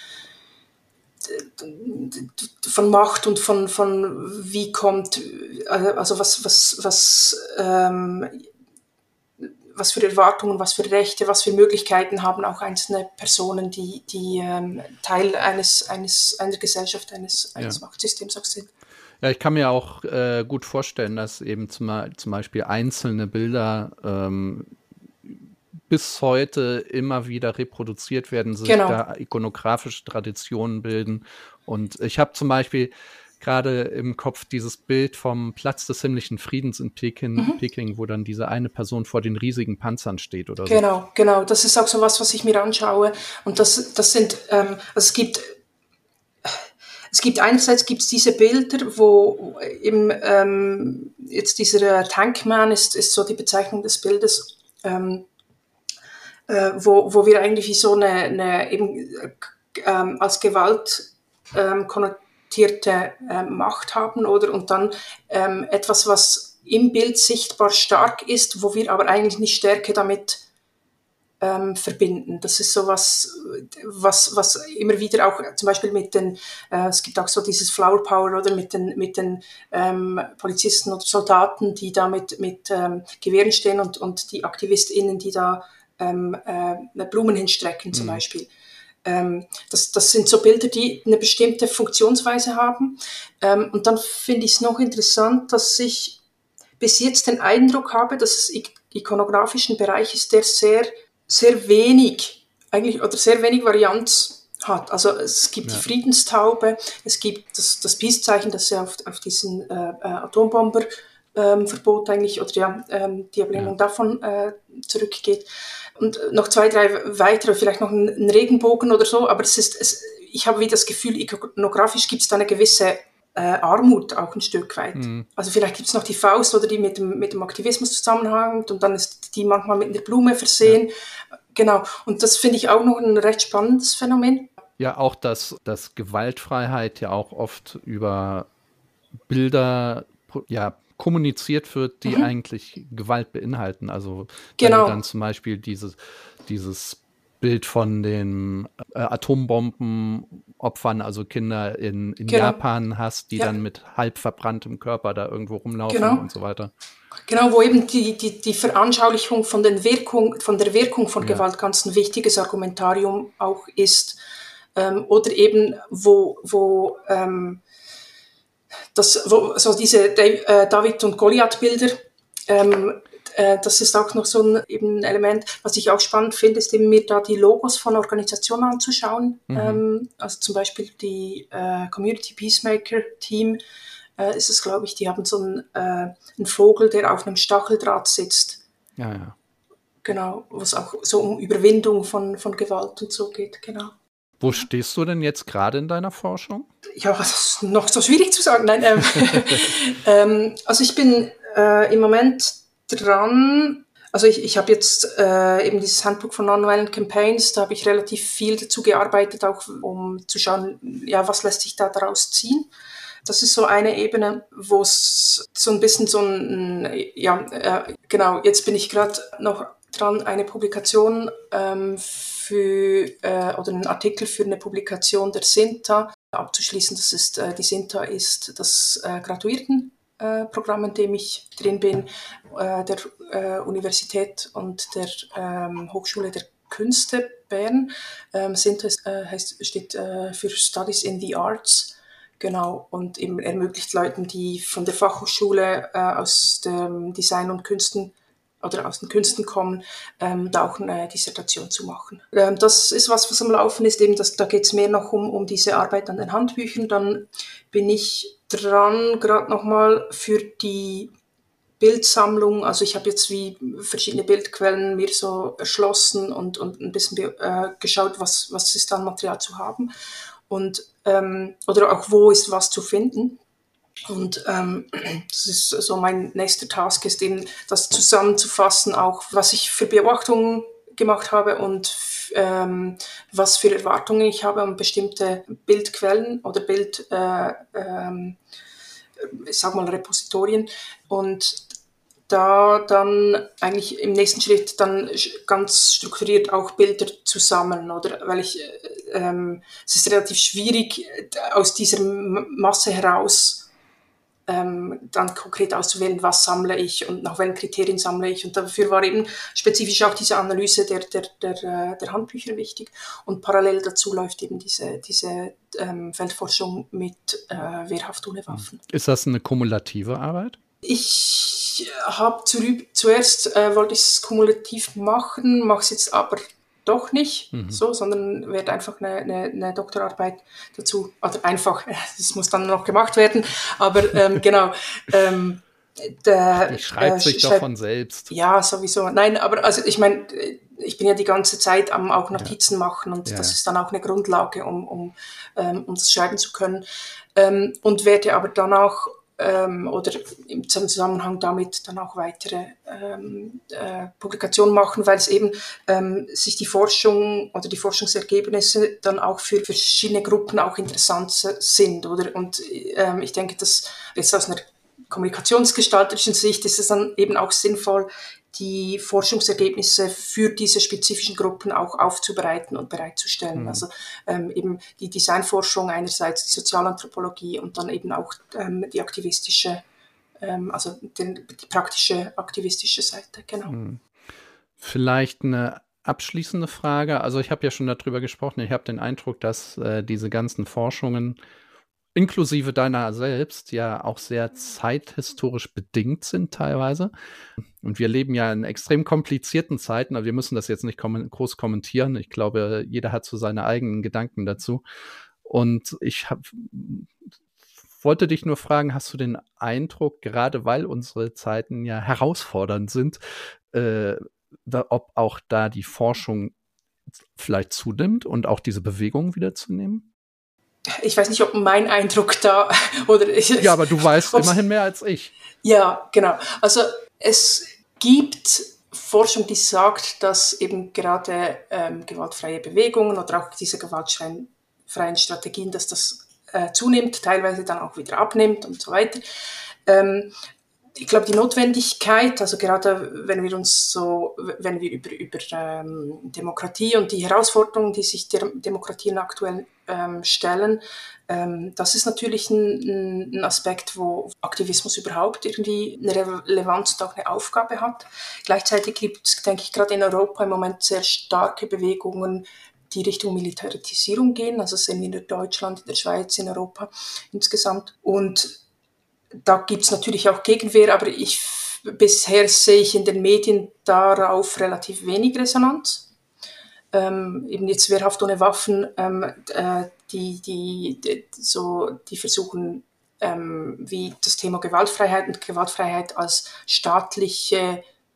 von Macht und von, von wie kommt, also was, was, was, ähm, was für Erwartungen, was für Rechte, was für Möglichkeiten haben auch einzelne Personen, die, die ähm, Teil eines, eines, einer Gesellschaft, eines, eines ja. Machtsystems auch sind. Ja, ich kann mir auch äh, gut vorstellen, dass eben zum, zum Beispiel einzelne Bilder ähm, bis heute immer wieder reproduziert werden, sich genau. da ikonografische Traditionen bilden. Und ich habe zum Beispiel gerade im Kopf dieses Bild vom Platz des himmlischen Friedens in Peking, mhm. Peking, wo dann diese eine Person vor den riesigen Panzern steht oder so. Genau, genau. Das ist auch so was, was ich mir anschaue. Und das, das sind, ähm, also es gibt, es gibt einerseits gibt's diese Bilder, wo im, ähm, jetzt dieser Tankman ist, ist so die Bezeichnung des Bildes, ähm, Äh, wo, wo wir eigentlich wie so eine, eine eben ähm, als Gewalt ähm, konnotierte ähm, Macht haben, oder? Und dann ähm, etwas, was im Bild sichtbar stark ist, wo wir aber eigentlich nicht Stärke damit ähm, verbinden. Das ist so was, was, was immer wieder auch zum Beispiel mit den, äh, es gibt auch so dieses Flower Power, oder mit den, mit den ähm, Polizisten oder Soldaten, die da mit, mit ähm, Gewehren stehen und, und die AktivistInnen, die da Ähm, äh, Blumen hinstrecken zum mhm. Beispiel. Ähm, das, das sind so Bilder, die eine bestimmte Funktionsweise haben. Ähm, und dann finde ich es noch interessant, dass ich bis jetzt den Eindruck habe, dass es ik- ikonografischen Bereich ist, der sehr, sehr wenig, eigentlich, oder sehr wenig Varianz hat. Also es gibt ja. die Friedenstaube, es gibt das, das Peace-Zeichen, das ja auf, auf diesen äh, äh, Atombomber Ähm, Verbot eigentlich, oder ja, ähm, die Ablehnung ja. davon äh, zurückgeht. Und noch zwei, drei weitere, vielleicht noch ein, ein Regenbogen oder so, aber es ist, es, ich habe wie das Gefühl, ikonografisch gibt es da eine gewisse äh, Armut auch ein Stück weit. Mhm. Also vielleicht gibt es noch die Faust, oder die mit dem, mit dem Aktivismus zusammenhängt, und dann ist die manchmal mit einer Blume versehen. Ja. Genau, und das finde ich auch noch ein recht spannendes Phänomen. Ja, auch, dass, dass Gewaltfreiheit ja auch oft über Bilder, ja, kommuniziert wird, die mhm. eigentlich Gewalt beinhalten. Also genau. wenn du dann zum Beispiel dieses, dieses Bild von den äh, Atombombenopfern, also Kinder in, in genau. Japan hast, die ja. dann mit halb verbranntem Körper da irgendwo rumlaufen genau. und so weiter. Genau, wo eben die, die, die Veranschaulichung von, den Wirkung, von der Wirkung von ja. Gewalt ganz ein wichtiges Argumentarium auch ist. Ähm, oder eben, wo, wo ähm, Das, wo, so diese David- und Goliath-Bilder, ähm, äh, das ist auch noch so ein, eben ein Element. Was ich auch spannend finde, ist eben mir da die Logos von Organisationen anzuschauen. Mhm. Ähm, also zum Beispiel die äh, Community Peacemaker Team äh, ist es, glaube ich, die haben so einen, äh, einen Vogel, der auf einem Stacheldraht sitzt. Ja, ja. genau, wo es auch so um Überwindung von, von Gewalt und so geht, genau. Wo stehst du denn jetzt gerade in deiner Forschung? Ja, das ist noch so schwierig zu sagen. Nein, ähm, ähm, also ich bin äh, im Moment dran, also ich, ich habe jetzt äh, eben dieses Handbuch von Nonviolent Campaigns, da habe ich relativ viel dazu gearbeitet, auch um zu schauen, ja, was lässt sich da daraus ziehen. Das ist so eine Ebene, wo es so ein bisschen so ein, ja, äh, genau, jetzt bin ich gerade noch dran, eine Publikation ähm, für, äh, oder einen Artikel für eine Publikation der Sinta abzuschließen. Das ist, äh, die Sinta ist das äh, Graduiertenprogramm, äh, in dem ich drin bin, äh, der äh, Universität und der ähm, Hochschule der Künste Bern. Ähm, Sinta ist, äh, heißt, steht äh, für Studies in the Arts. Genau, und eben ermöglicht Leuten, die von der Fachhochschule äh, aus dem Design und Künsten oder aus den Künsten kommen, ähm, da auch eine Dissertation zu machen. Ähm, das ist was, was am Laufen ist, eben das, da geht es mehr noch um, um diese Arbeit an den Handbüchern. Dann bin ich dran, gerade nochmal für die Bildsammlung, also ich habe jetzt wie verschiedene Bildquellen mir so erschlossen und, und ein bisschen äh, geschaut, was, was ist da an Material zu haben. Und, ähm, oder auch wo ist was zu finden. Und ähm, das ist so mein nächster Task, ist eben das zusammenzufassen, auch was ich für Beobachtungen gemacht habe und ähm, was für Erwartungen ich habe an bestimmte Bildquellen oder Bild, äh, ähm, ich sag mal Repositorien. Und da dann eigentlich im nächsten Schritt dann ganz strukturiert auch Bilder zu sammeln, oder? Weil ich, ähm, es ist relativ schwierig, aus dieser Masse heraus ähm, dann konkret auszuwählen, was sammle ich und nach welchen Kriterien sammle ich. Und dafür war eben spezifisch auch diese Analyse der, der, der, der Handbücher wichtig. Und parallel dazu läuft eben diese, diese ähm, Feldforschung mit äh, Wehrhaft ohne Waffen. Ist das eine kumulative Arbeit? Ich habe zu, zuerst äh, wollte ich es kumulativ machen, mache es jetzt aber doch nicht mhm. so, sondern werde einfach eine, eine, eine Doktorarbeit dazu, also einfach, das muss dann noch gemacht werden, aber ähm, genau. Ähm, der, die schreibt äh, sich schreib, doch von selbst. Ja, sowieso. Nein, aber also ich meine, ich bin ja die ganze Zeit am auch Notizen ja. machen und ja. das ist dann auch eine Grundlage, um, um, ähm, um das schreiben zu können. Ähm, und werde aber dann auch Ähm, oder im Zusammenhang damit dann auch weitere ähm, äh, Publikationen machen, weil es eben ähm, sich die Forschung oder die Forschungsergebnisse dann auch für verschiedene Gruppen auch interessant sind, oder? Und ähm, ich denke, dass jetzt aus einer kommunikationsgestalterischen Sicht ist es dann eben auch sinnvoll, die Forschungsergebnisse für diese spezifischen Gruppen auch aufzubereiten und bereitzustellen. Mhm. Also ähm, eben die Designforschung einerseits, die Sozialanthropologie und dann eben auch ähm, die aktivistische, ähm, also den, die praktische aktivistische Seite, genau. Mhm. Vielleicht eine abschließende Frage. Also ich habe ja schon darüber gesprochen, ich habe den Eindruck, dass äh, diese ganzen Forschungen inklusive deiner selbst ja auch sehr zeithistorisch bedingt sind teilweise. Und wir leben ja in extrem komplizierten Zeiten, aber wir müssen das jetzt nicht kom- groß kommentieren. Ich glaube, jeder hat so seine eigenen Gedanken dazu. Und ich hab, wollte dich nur fragen, hast du den Eindruck, gerade weil unsere Zeiten ja herausfordernd sind, äh, ob auch da die Forschung vielleicht zunimmt und auch diese Bewegung wiederzunehmen? Ich weiß nicht, ob mein Eindruck da oder ich, ja, aber du weißt immerhin mehr als ich. Ja, genau. Also es gibt Forschung, die sagt, dass eben gerade ähm, gewaltfreie Bewegungen oder auch diese gewaltfreien Strategien, dass das äh, zunimmt, teilweise dann auch wieder abnimmt und so weiter. Ähm, Ich glaube, die Notwendigkeit, also gerade wenn wir uns so, wenn wir über, über ähm, Demokratie und die Herausforderungen, die sich der Demokratien aktuell ähm, stellen, ähm, das ist natürlich ein, ein Aspekt, wo Aktivismus überhaupt irgendwie eine Relevanz und auch eine Aufgabe hat. Gleichzeitig gibt es, denke ich, gerade in Europa im Moment sehr starke Bewegungen, die Richtung Militarisierung gehen. Also sehen wir in Deutschland, in der Schweiz, in Europa insgesamt. Und da gibt es natürlich auch Gegenwehr, aber ich, bisher sehe ich in den Medien darauf relativ wenig Resonanz. Ähm, eben jetzt Wehrhaft ohne Waffen, ähm, äh, die, die, die, so, die versuchen, ähm, wie das Thema Gewaltfreiheit und Gewaltfreiheit als staatliche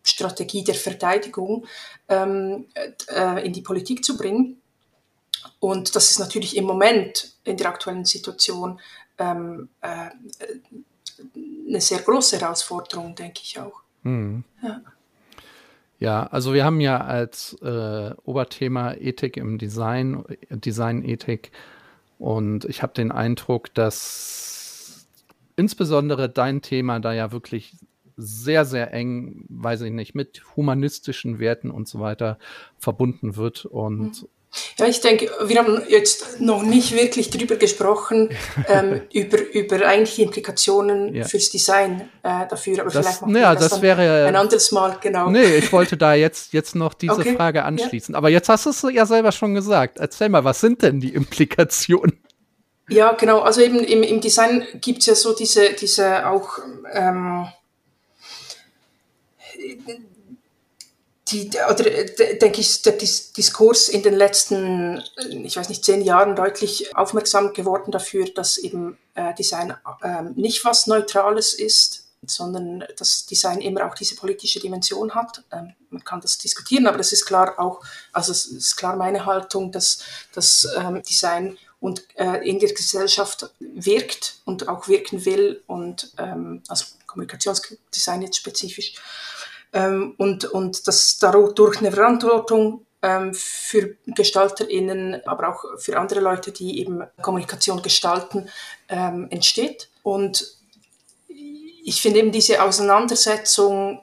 Strategie der Verteidigung ähm, äh, in die Politik zu bringen. Und das ist natürlich im Moment in der aktuellen Situation ähm, äh, eine sehr große Herausforderung, denke ich auch. Mhm. Ja. Ja, also wir haben ja als äh, Oberthema Ethik im Design, Designethik, und ich habe den Eindruck, dass insbesondere dein Thema da ja wirklich sehr, sehr eng, weiß ich nicht, mit humanistischen Werten und so weiter verbunden wird. Und ja, ich denke, wir haben jetzt noch nicht wirklich drüber gesprochen, ähm, über, über eigentlich die Implikationen ja. fürs Design äh, dafür, aber das, vielleicht machen ja, wir das, das wäre ein anderes Mal, genau. Nee, ich wollte da jetzt, jetzt noch diese okay. Frage anschließen. Ja. Aber jetzt hast du es ja selber schon gesagt. Erzähl mal, was sind denn die Implikationen? Ja, genau. Also eben im, im Design gibt es ja so diese, diese auch ähm, die, oder denke ich, der Diskurs in den letzten, ich weiß nicht, zehn Jahren deutlich aufmerksam geworden dafür, dass eben äh, Design äh, nicht was Neutrales ist, sondern dass Design immer auch diese politische Dimension hat. Ähm, man kann das diskutieren, aber es ist klar auch, also es ist klar meine Haltung, dass, dass ähm, Design und äh, in der Gesellschaft wirkt und auch wirken will und ähm, also Kommunikationsdesign jetzt spezifisch. Ähm, und, und dass dadurch eine Verantwortung ähm, für GestalterInnen, aber auch für andere Leute, die eben Kommunikation gestalten, ähm, entsteht. Und ich finde eben diese Auseinandersetzung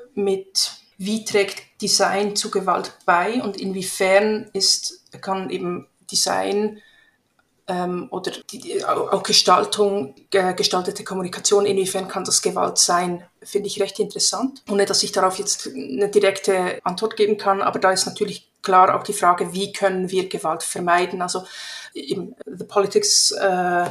mit, wie trägt Design zu Gewalt bei und inwiefern ist, kann eben Design ähm, oder die, auch Gestaltung, äh, gestaltete Kommunikation, inwiefern kann das Gewalt sein, finde ich recht interessant. Ohne dass ich darauf jetzt eine direkte Antwort geben kann, aber da ist natürlich klar auch die Frage, wie können wir Gewalt vermeiden. Also im The Politics, äh,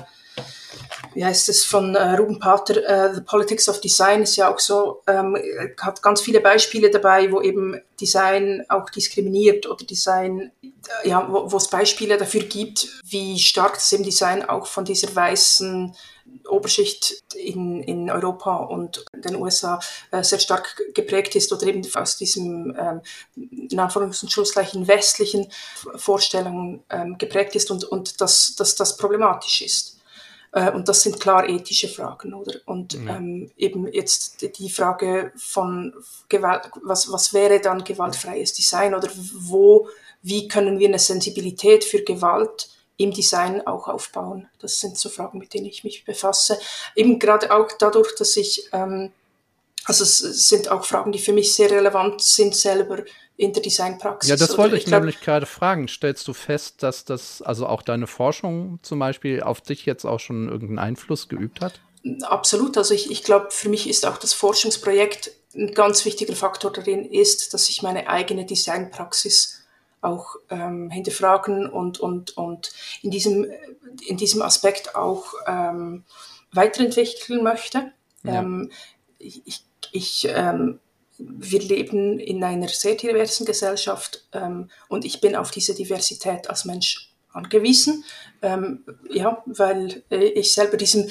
wie heißt es, von äh, Ruben Pater, äh, The Politics of Design ist ja auch so, ähm, hat ganz viele Beispiele dabei, wo eben Design auch diskriminiert oder Design, äh, ja, wo, wo es Beispiele dafür gibt, wie stark das im Design auch von dieser weißen Oberschicht in, in Europa und den U S A äh, sehr stark geprägt ist oder eben aus diesem ähm, in Anführungs- und Schlusszeichen westlichen Vorstellungen ähm, geprägt ist und, und dass, dass das problematisch ist. Und das sind klar ethische Fragen, oder? Und ja. ähm, eben jetzt die Frage von Gewalt, was, was wäre dann gewaltfreies Design oder wo, wie können wir eine Sensibilität für Gewalt im Design auch aufbauen? Das sind so Fragen, mit denen ich mich befasse. Eben gerade auch dadurch, dass ich, ähm, also es sind auch Fragen, die für mich sehr relevant sind selber in der Designpraxis. Ja, das wollte ich, ich glaub, nämlich gerade fragen. Stellst du fest, dass das, also auch deine Forschung zum Beispiel auf dich jetzt auch schon irgendeinen Einfluss geübt hat? Absolut. Also ich, ich glaube, für mich ist auch das Forschungsprojekt ein ganz wichtiger Faktor darin ist, dass ich meine eigene Designpraxis auch ähm, hinterfragen und, und, und in diesem, in diesem Aspekt auch ähm, weiterentwickeln möchte. Ja. Ähm, ich, ich, ich ähm, Wir leben in einer sehr diversen Gesellschaft ähm, und ich bin auf diese Diversität als Mensch angewiesen, ähm, ja, weil äh, ich selber diesem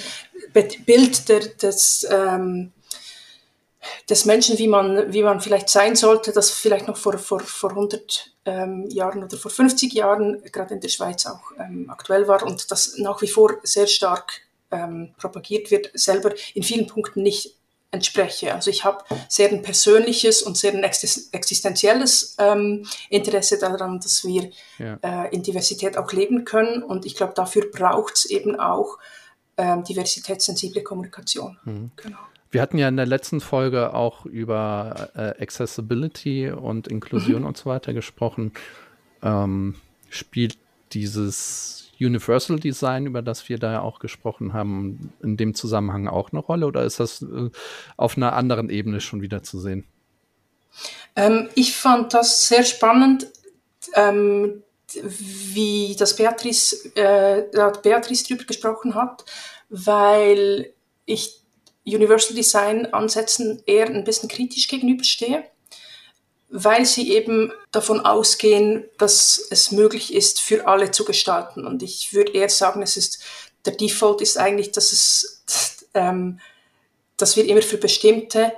Bild der, des, ähm, des Menschen, wie man, wie man vielleicht sein sollte, das vielleicht noch vor, vor, vor hundert ähm, Jahren oder vor fünfzig Jahren gerade in der Schweiz auch ähm, aktuell war und das nach wie vor sehr stark ähm, propagiert wird, selber in vielen Punkten nicht entspreche. Also ich habe sehr ein persönliches und sehr ein existenzielles ähm, Interesse daran, dass wir ja. äh, in Diversität auch leben können und ich glaube, dafür braucht es eben auch ähm, diversitätssensible Kommunikation. Mhm. Genau. Wir hatten ja in der letzten Folge auch über äh, Accessibility und Inklusion mhm. und so weiter gesprochen. Ähm, spielt dieses Universal Design, über das wir da ja auch gesprochen haben, in dem Zusammenhang auch eine Rolle oder ist das äh, auf einer anderen Ebene schon wieder zu sehen? Ähm, ich fand das sehr spannend, ähm, wie das Beatrice, äh, Beatrice drüber gesprochen hat, weil ich Universal Design Ansätzen eher ein bisschen kritisch gegenüberstehe, weil sie eben davon ausgehen, dass es möglich ist, für alle zu gestalten. Und ich würde eher sagen, es ist, der Default ist eigentlich, dass es, ähm, dass wir immer für bestimmte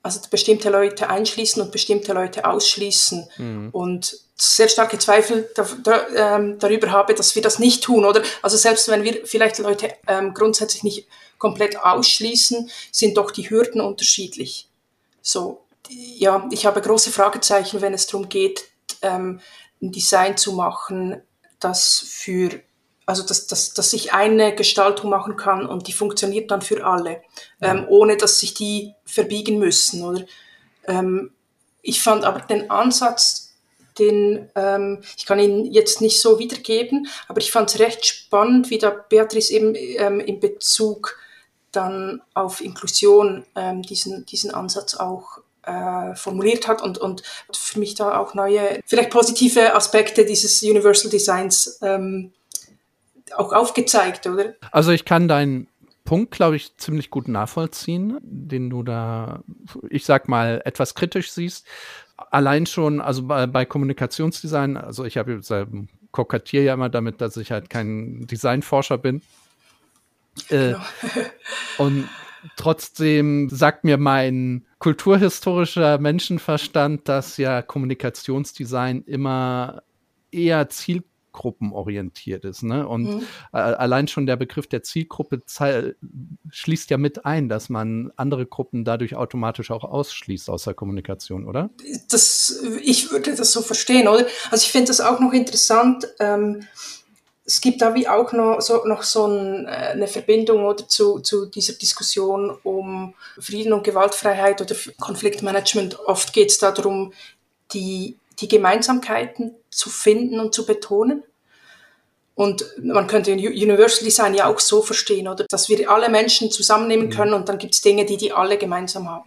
also bestimmte Leute einschließen und bestimmte Leute ausschließen. Mhm. Und sehr starke Zweifel da, da, ähm, darüber habe, dass wir das nicht tun, oder? Also selbst wenn wir vielleicht Leute ähm, grundsätzlich nicht komplett ausschließen, sind doch die Hürden unterschiedlich. So, ja, ich habe große Fragezeichen, wenn es darum geht, ähm, ein Design zu machen, das für, also dass, dass, dass ich eine Gestaltung machen kann und die funktioniert dann für alle, ähm, ohne dass sich die verbiegen müssen, oder? Ähm, ich fand aber den Ansatz, den, ähm, ich kann ihn jetzt nicht so wiedergeben, aber ich fand es recht spannend, wie da Beatrice eben ähm, in Bezug dann auf Inklusion ähm, diesen, diesen Ansatz auch äh, formuliert hat und, und für mich da auch neue, vielleicht positive Aspekte dieses Universal Designs ähm, auch aufgezeigt, oder? Also ich kann deinen Punkt, glaube ich, ziemlich gut nachvollziehen, den du da, ich sag mal, etwas kritisch siehst. Allein schon, also bei, bei Kommunikationsdesign, also ich habe äh, kokettiere ja immer damit, dass ich halt kein Designforscher bin. Äh, genau. Und trotzdem sagt mir mein kulturhistorischer Menschenverstand, dass ja Kommunikationsdesign immer eher zielgruppenorientiert ist, ne? Und mhm. äh, allein schon der Begriff der Zielgruppe ze- schließt ja mit ein, dass man andere Gruppen dadurch automatisch auch ausschließt aus der Kommunikation, oder? Das, ich würde das so verstehen, oder? Also ich finde das auch noch interessant. Ähm, Es gibt da wie auch noch so, noch so ein, eine Verbindung oder zu, zu dieser Diskussion um Frieden und Gewaltfreiheit oder Konfliktmanagement. Oft geht es darum, die, die Gemeinsamkeiten zu finden und zu betonen. Und man könnte Universal Design ja auch so verstehen, oder? Dass wir alle Menschen zusammennehmen können und dann gibt es Dinge, die die alle gemeinsam haben.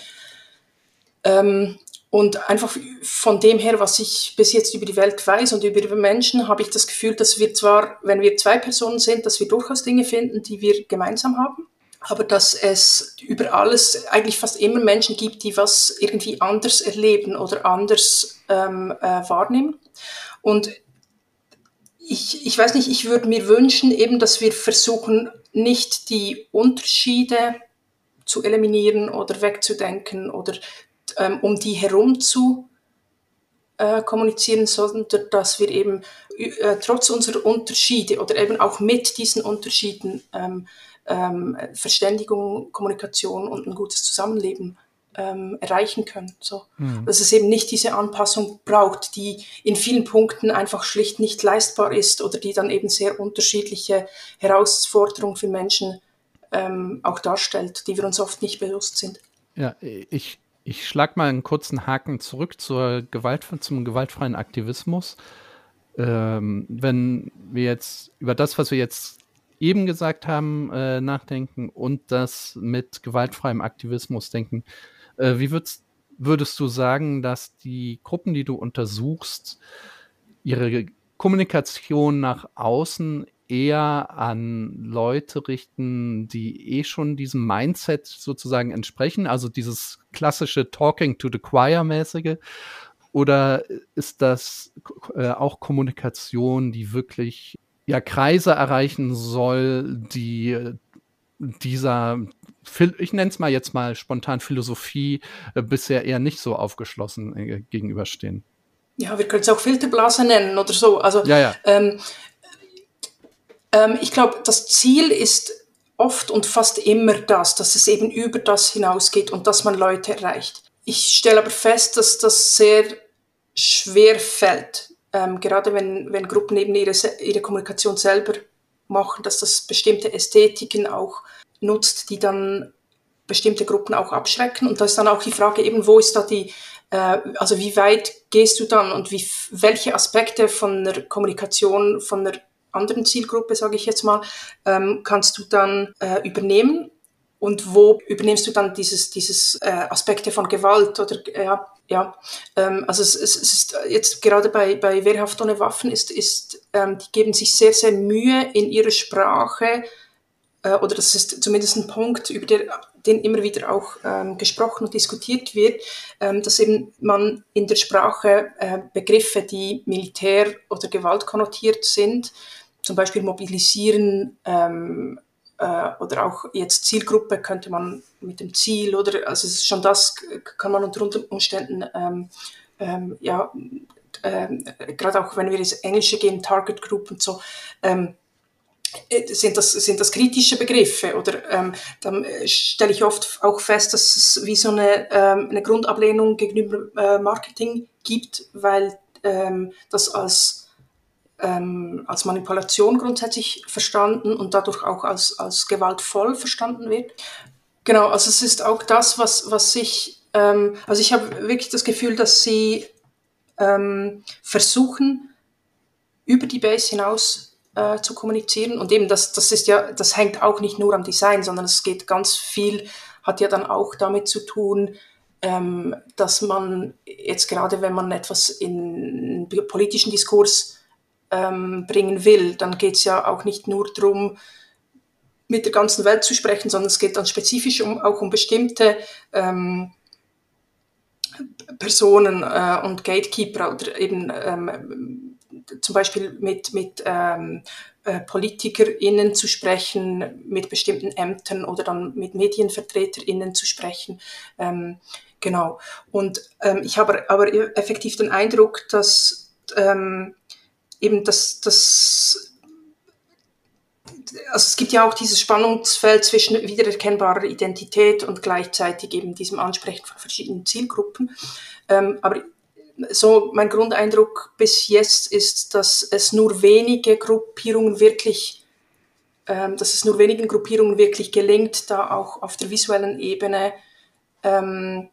Ähm, Und einfach von dem her, was ich bis jetzt über die Welt weiß und über die Menschen, habe ich das Gefühl, dass wir zwar, wenn wir zwei Personen sind, dass wir durchaus Dinge finden, die wir gemeinsam haben, aber dass es über alles eigentlich fast immer Menschen gibt, die was irgendwie anders erleben oder anders ähm, äh, wahrnehmen. Und ich, ich weiß nicht, ich würde mir wünschen, eben, dass wir versuchen, nicht die Unterschiede zu eliminieren oder wegzudenken oder um die herum zu äh, kommunizieren, sondern dass wir eben äh, trotz unserer Unterschiede oder eben auch mit diesen Unterschieden ähm, ähm, Verständigung, Kommunikation und ein gutes Zusammenleben ähm, erreichen können. So. Mhm. Dass es eben nicht diese Anpassung braucht, die in vielen Punkten einfach schlicht nicht leistbar ist oder die dann eben sehr unterschiedliche Herausforderungen für Menschen ähm, auch darstellt, die wir uns oft nicht bewusst sind. Ja, ich Ich schlage mal einen kurzen Haken zurück zur Gewalt, zum gewaltfreien Aktivismus. Ähm, wenn wir jetzt über das, was wir jetzt eben gesagt haben, äh, nachdenken und das mit gewaltfreiem Aktivismus denken, äh, wie würdest, würdest du sagen, dass die Gruppen, die du untersuchst, ihre Kommunikation nach außen eher an Leute richten, die eh schon diesem Mindset sozusagen entsprechen, also dieses klassische Talking to the Choir-mäßige, oder ist das äh, auch Kommunikation, die wirklich ja Kreise erreichen soll, die dieser, ich nenne es mal jetzt mal spontan Philosophie, äh, bisher eher nicht so aufgeschlossen äh, gegenüberstehen? Ja, wir können es auch Filterblase nennen oder so. Also ja, ja. Ähm, Ich glaube, das Ziel ist oft und fast immer das, dass es eben über das hinausgeht und dass man Leute erreicht. Ich stelle aber fest, dass das sehr schwer fällt, ähm, gerade wenn, wenn Gruppen eben ihre, ihre Kommunikation selber machen, dass das bestimmte Ästhetiken auch nutzt, die dann bestimmte Gruppen auch abschrecken. Und da ist dann auch die Frage eben, wo ist da die, äh, also wie weit gehst du dann und wie, welche Aspekte von der Kommunikation, von der anderen Zielgruppe, sage ich jetzt mal, ähm, kannst du dann äh, übernehmen und wo übernimmst du dann dieses, dieses äh, Aspekte von Gewalt oder ja, ja. Ähm, also es, es, es ist jetzt gerade bei, bei Wehrhaft ohne Waffen ist, ist ähm, die geben sich sehr, sehr Mühe in ihrer Sprache äh, oder das ist zumindest ein Punkt, über den, den immer wieder auch ähm, gesprochen und diskutiert wird, ähm, dass eben man in der Sprache äh, Begriffe, die militär oder Gewalt konnotiert sind, zum Beispiel mobilisieren, ähm, äh, äh, oder auch jetzt Zielgruppe könnte man mit dem Ziel, oder, also es ist schon das kann man unter Umständen, ähm, ähm, ja, ähm, gerade auch wenn wir ins Englische gehen, Target Group und so, ähm, sind das, sind das kritische Begriffe, oder ähm, dann stelle ich oft auch fest, dass es wie so eine, ähm, eine Grundablehnung gegenüber äh, Marketing gibt, weil ähm, das als, ähm, als Manipulation grundsätzlich verstanden und dadurch auch als, als gewaltvoll verstanden wird. Genau, also es ist auch das, was, was ich, ähm, also ich habe wirklich das Gefühl, dass sie ähm, versuchen, über die Base hinaus Äh, zu kommunizieren, und eben das, das ist ja, das hängt auch nicht nur am Design, sondern es geht ganz viel, hat ja dann auch damit zu tun, ähm, dass man jetzt gerade, wenn man etwas in politischen Diskurs ähm, bringen will, dann geht es ja auch nicht nur darum, mit der ganzen Welt zu sprechen, sondern es geht dann spezifisch um, auch um bestimmte ähm, Personen äh, und Gatekeeper oder eben ähm, zum Beispiel mit, mit ähm, äh, PolitikerInnen zu sprechen, mit bestimmten Ämtern oder dann mit MedienvertreterInnen zu sprechen. Ähm, genau. Und ähm, ich habe aber effektiv den Eindruck, dass ähm, eben das, das also es gibt ja auch dieses Spannungsfeld zwischen wiedererkennbarer Identität und gleichzeitig eben diesem Ansprechen von verschiedenen Zielgruppen. Ähm, aber so mein Grundeindruck bis jetzt ist, dass es nur wenige Gruppierungen wirklich, ähm, dass es nur wenigen Gruppierungen wirklich gelingt, da auch auf der visuellen Ebene ähm,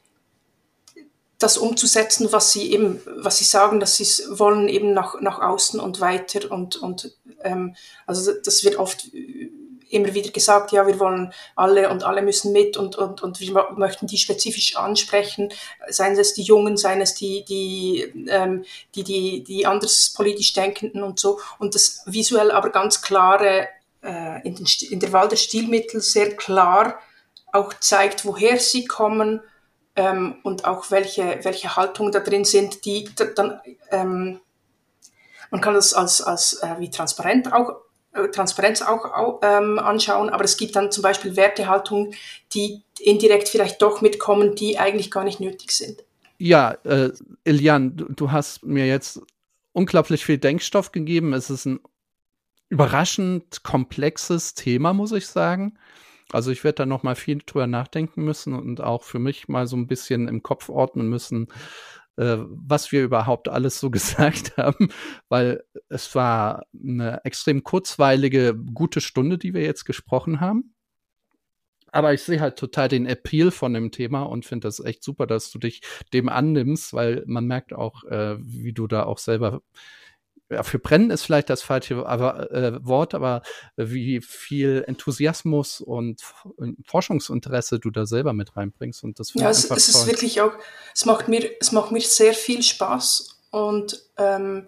das umzusetzen, was sie eben, was sie sagen, dass sie es wollen, eben nach nach außen und weiter und und ähm, also das wird oft immer wieder gesagt, ja, wir wollen alle und alle müssen mit und, und, und wir möchten die spezifisch ansprechen, seien es die Jungen, seien es die, die, ähm, die, die, die anders politisch Denkenden und so. Und das visuell aber ganz klare, äh, in, den, in der Wahl der Stilmittel sehr klar auch zeigt, woher sie kommen, ähm, und auch welche, welche Haltungen da drin sind, die dann, ähm, man kann das als, als äh, wie transparent auch Transparenz auch, auch ähm, anschauen, aber es gibt dann zum Beispiel Wertehaltungen, die indirekt vielleicht doch mitkommen, die eigentlich gar nicht nötig sind. Ja, äh, Ilian, du, du hast mir jetzt unglaublich viel Denkstoff gegeben. Es ist ein überraschend komplexes Thema, muss ich sagen. Also ich werde da noch mal viel drüber nachdenken müssen und auch für mich mal so ein bisschen im Kopf ordnen müssen, äh, was wir überhaupt alles so gesagt haben, weil es war eine extrem kurzweilige, gute Stunde, die wir jetzt gesprochen haben. Aber ich sehe halt total den Appeal von dem Thema und finde das echt super, dass du dich dem annimmst, weil man merkt auch, äh, wie du da auch selber, ja, für brennen ist vielleicht das falsche aber, äh, Wort, aber äh, wie viel Enthusiasmus und F- Forschungsinteresse du da selber mit reinbringst. Und das finde Ja, ich es, einfach es ist toll. wirklich auch, es macht mir, es macht mir sehr viel Spaß und ähm,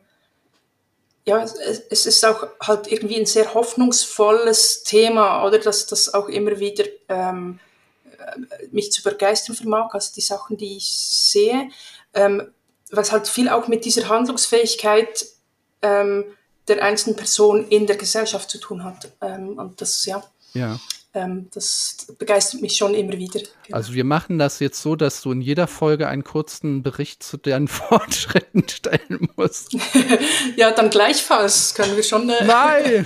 ja, es, es ist auch halt irgendwie ein sehr hoffnungsvolles Thema, oder, dass das auch immer wieder ähm, mich zu begeistern vermag, also die Sachen, die ich sehe, ähm, was halt viel auch mit dieser Handlungsfähigkeit ähm, der einzelnen Person in der Gesellschaft zu tun hat. Ähm, und das, ja, Ja. ähm, das begeistert mich schon immer wieder. Genau. Also wir machen das jetzt so, dass du in jeder Folge einen kurzen Bericht zu deinen Fortschritten stellen musst. Ja, dann gleichfalls können wir schon. Äh Nein!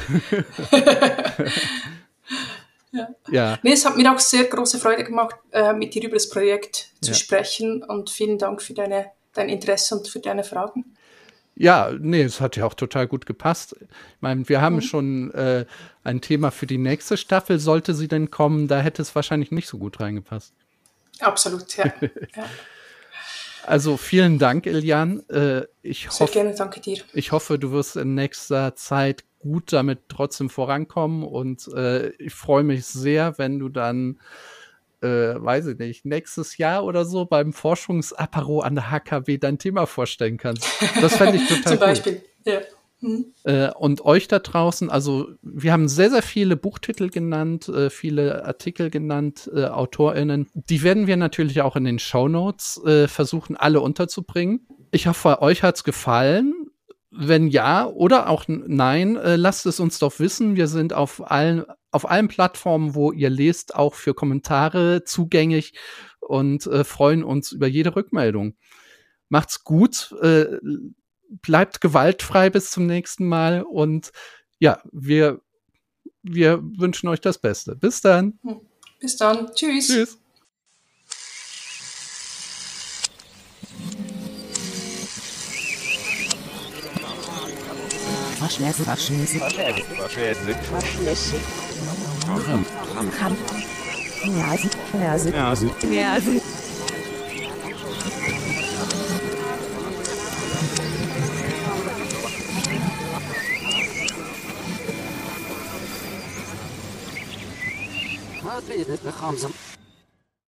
ja. Ja. Nee, es hat mir auch sehr große Freude gemacht, äh, mit dir über das Projekt zu Ja. sprechen, und vielen Dank für deine, dein Interesse und für deine Fragen. Ja, nee, es hat ja auch total gut gepasst. Ich meine, wir haben Mhm. schon äh, ein Thema für die nächste Staffel, sollte sie denn kommen, da hätte es wahrscheinlich nicht so gut reingepasst. Absolut, ja. ja. Also vielen Dank, Ilian. Äh, ich, Sehr hoff, gerne, danke dir. ich hoffe, du wirst in nächster Zeit gut damit trotzdem vorankommen und äh, ich freue mich sehr, wenn du dann, äh, weiß ich nicht, nächstes Jahr oder so beim Forschungsapero an der H K W dein Thema vorstellen kannst. Das fände ich total Zum cool. Beispiel, ja. Mhm. Äh, und euch da draußen, also wir haben sehr, sehr viele Buchtitel genannt, äh, viele Artikel genannt, äh, AutorInnen. Die werden wir natürlich auch in den Shownotes äh, versuchen, alle unterzubringen. Ich hoffe, euch hat's gefallen. Wenn ja oder auch n- nein, äh, lasst es uns doch wissen. Wir sind auf allen auf allen Plattformen, wo ihr lest, auch für Kommentare zugänglich und äh, freuen uns über jede Rückmeldung. Macht's gut, äh, bleibt gewaltfrei bis zum nächsten Mal und ja, wir, wir wünschen euch das Beste. Bis dann. Bis dann. Tschüss. Tschüss. Verschlüssel, verschlüssel. Verschlüssel. Verschlüssel. Kann. Nase, Nase, Nase. Nase. Wat is het? We gaan zo.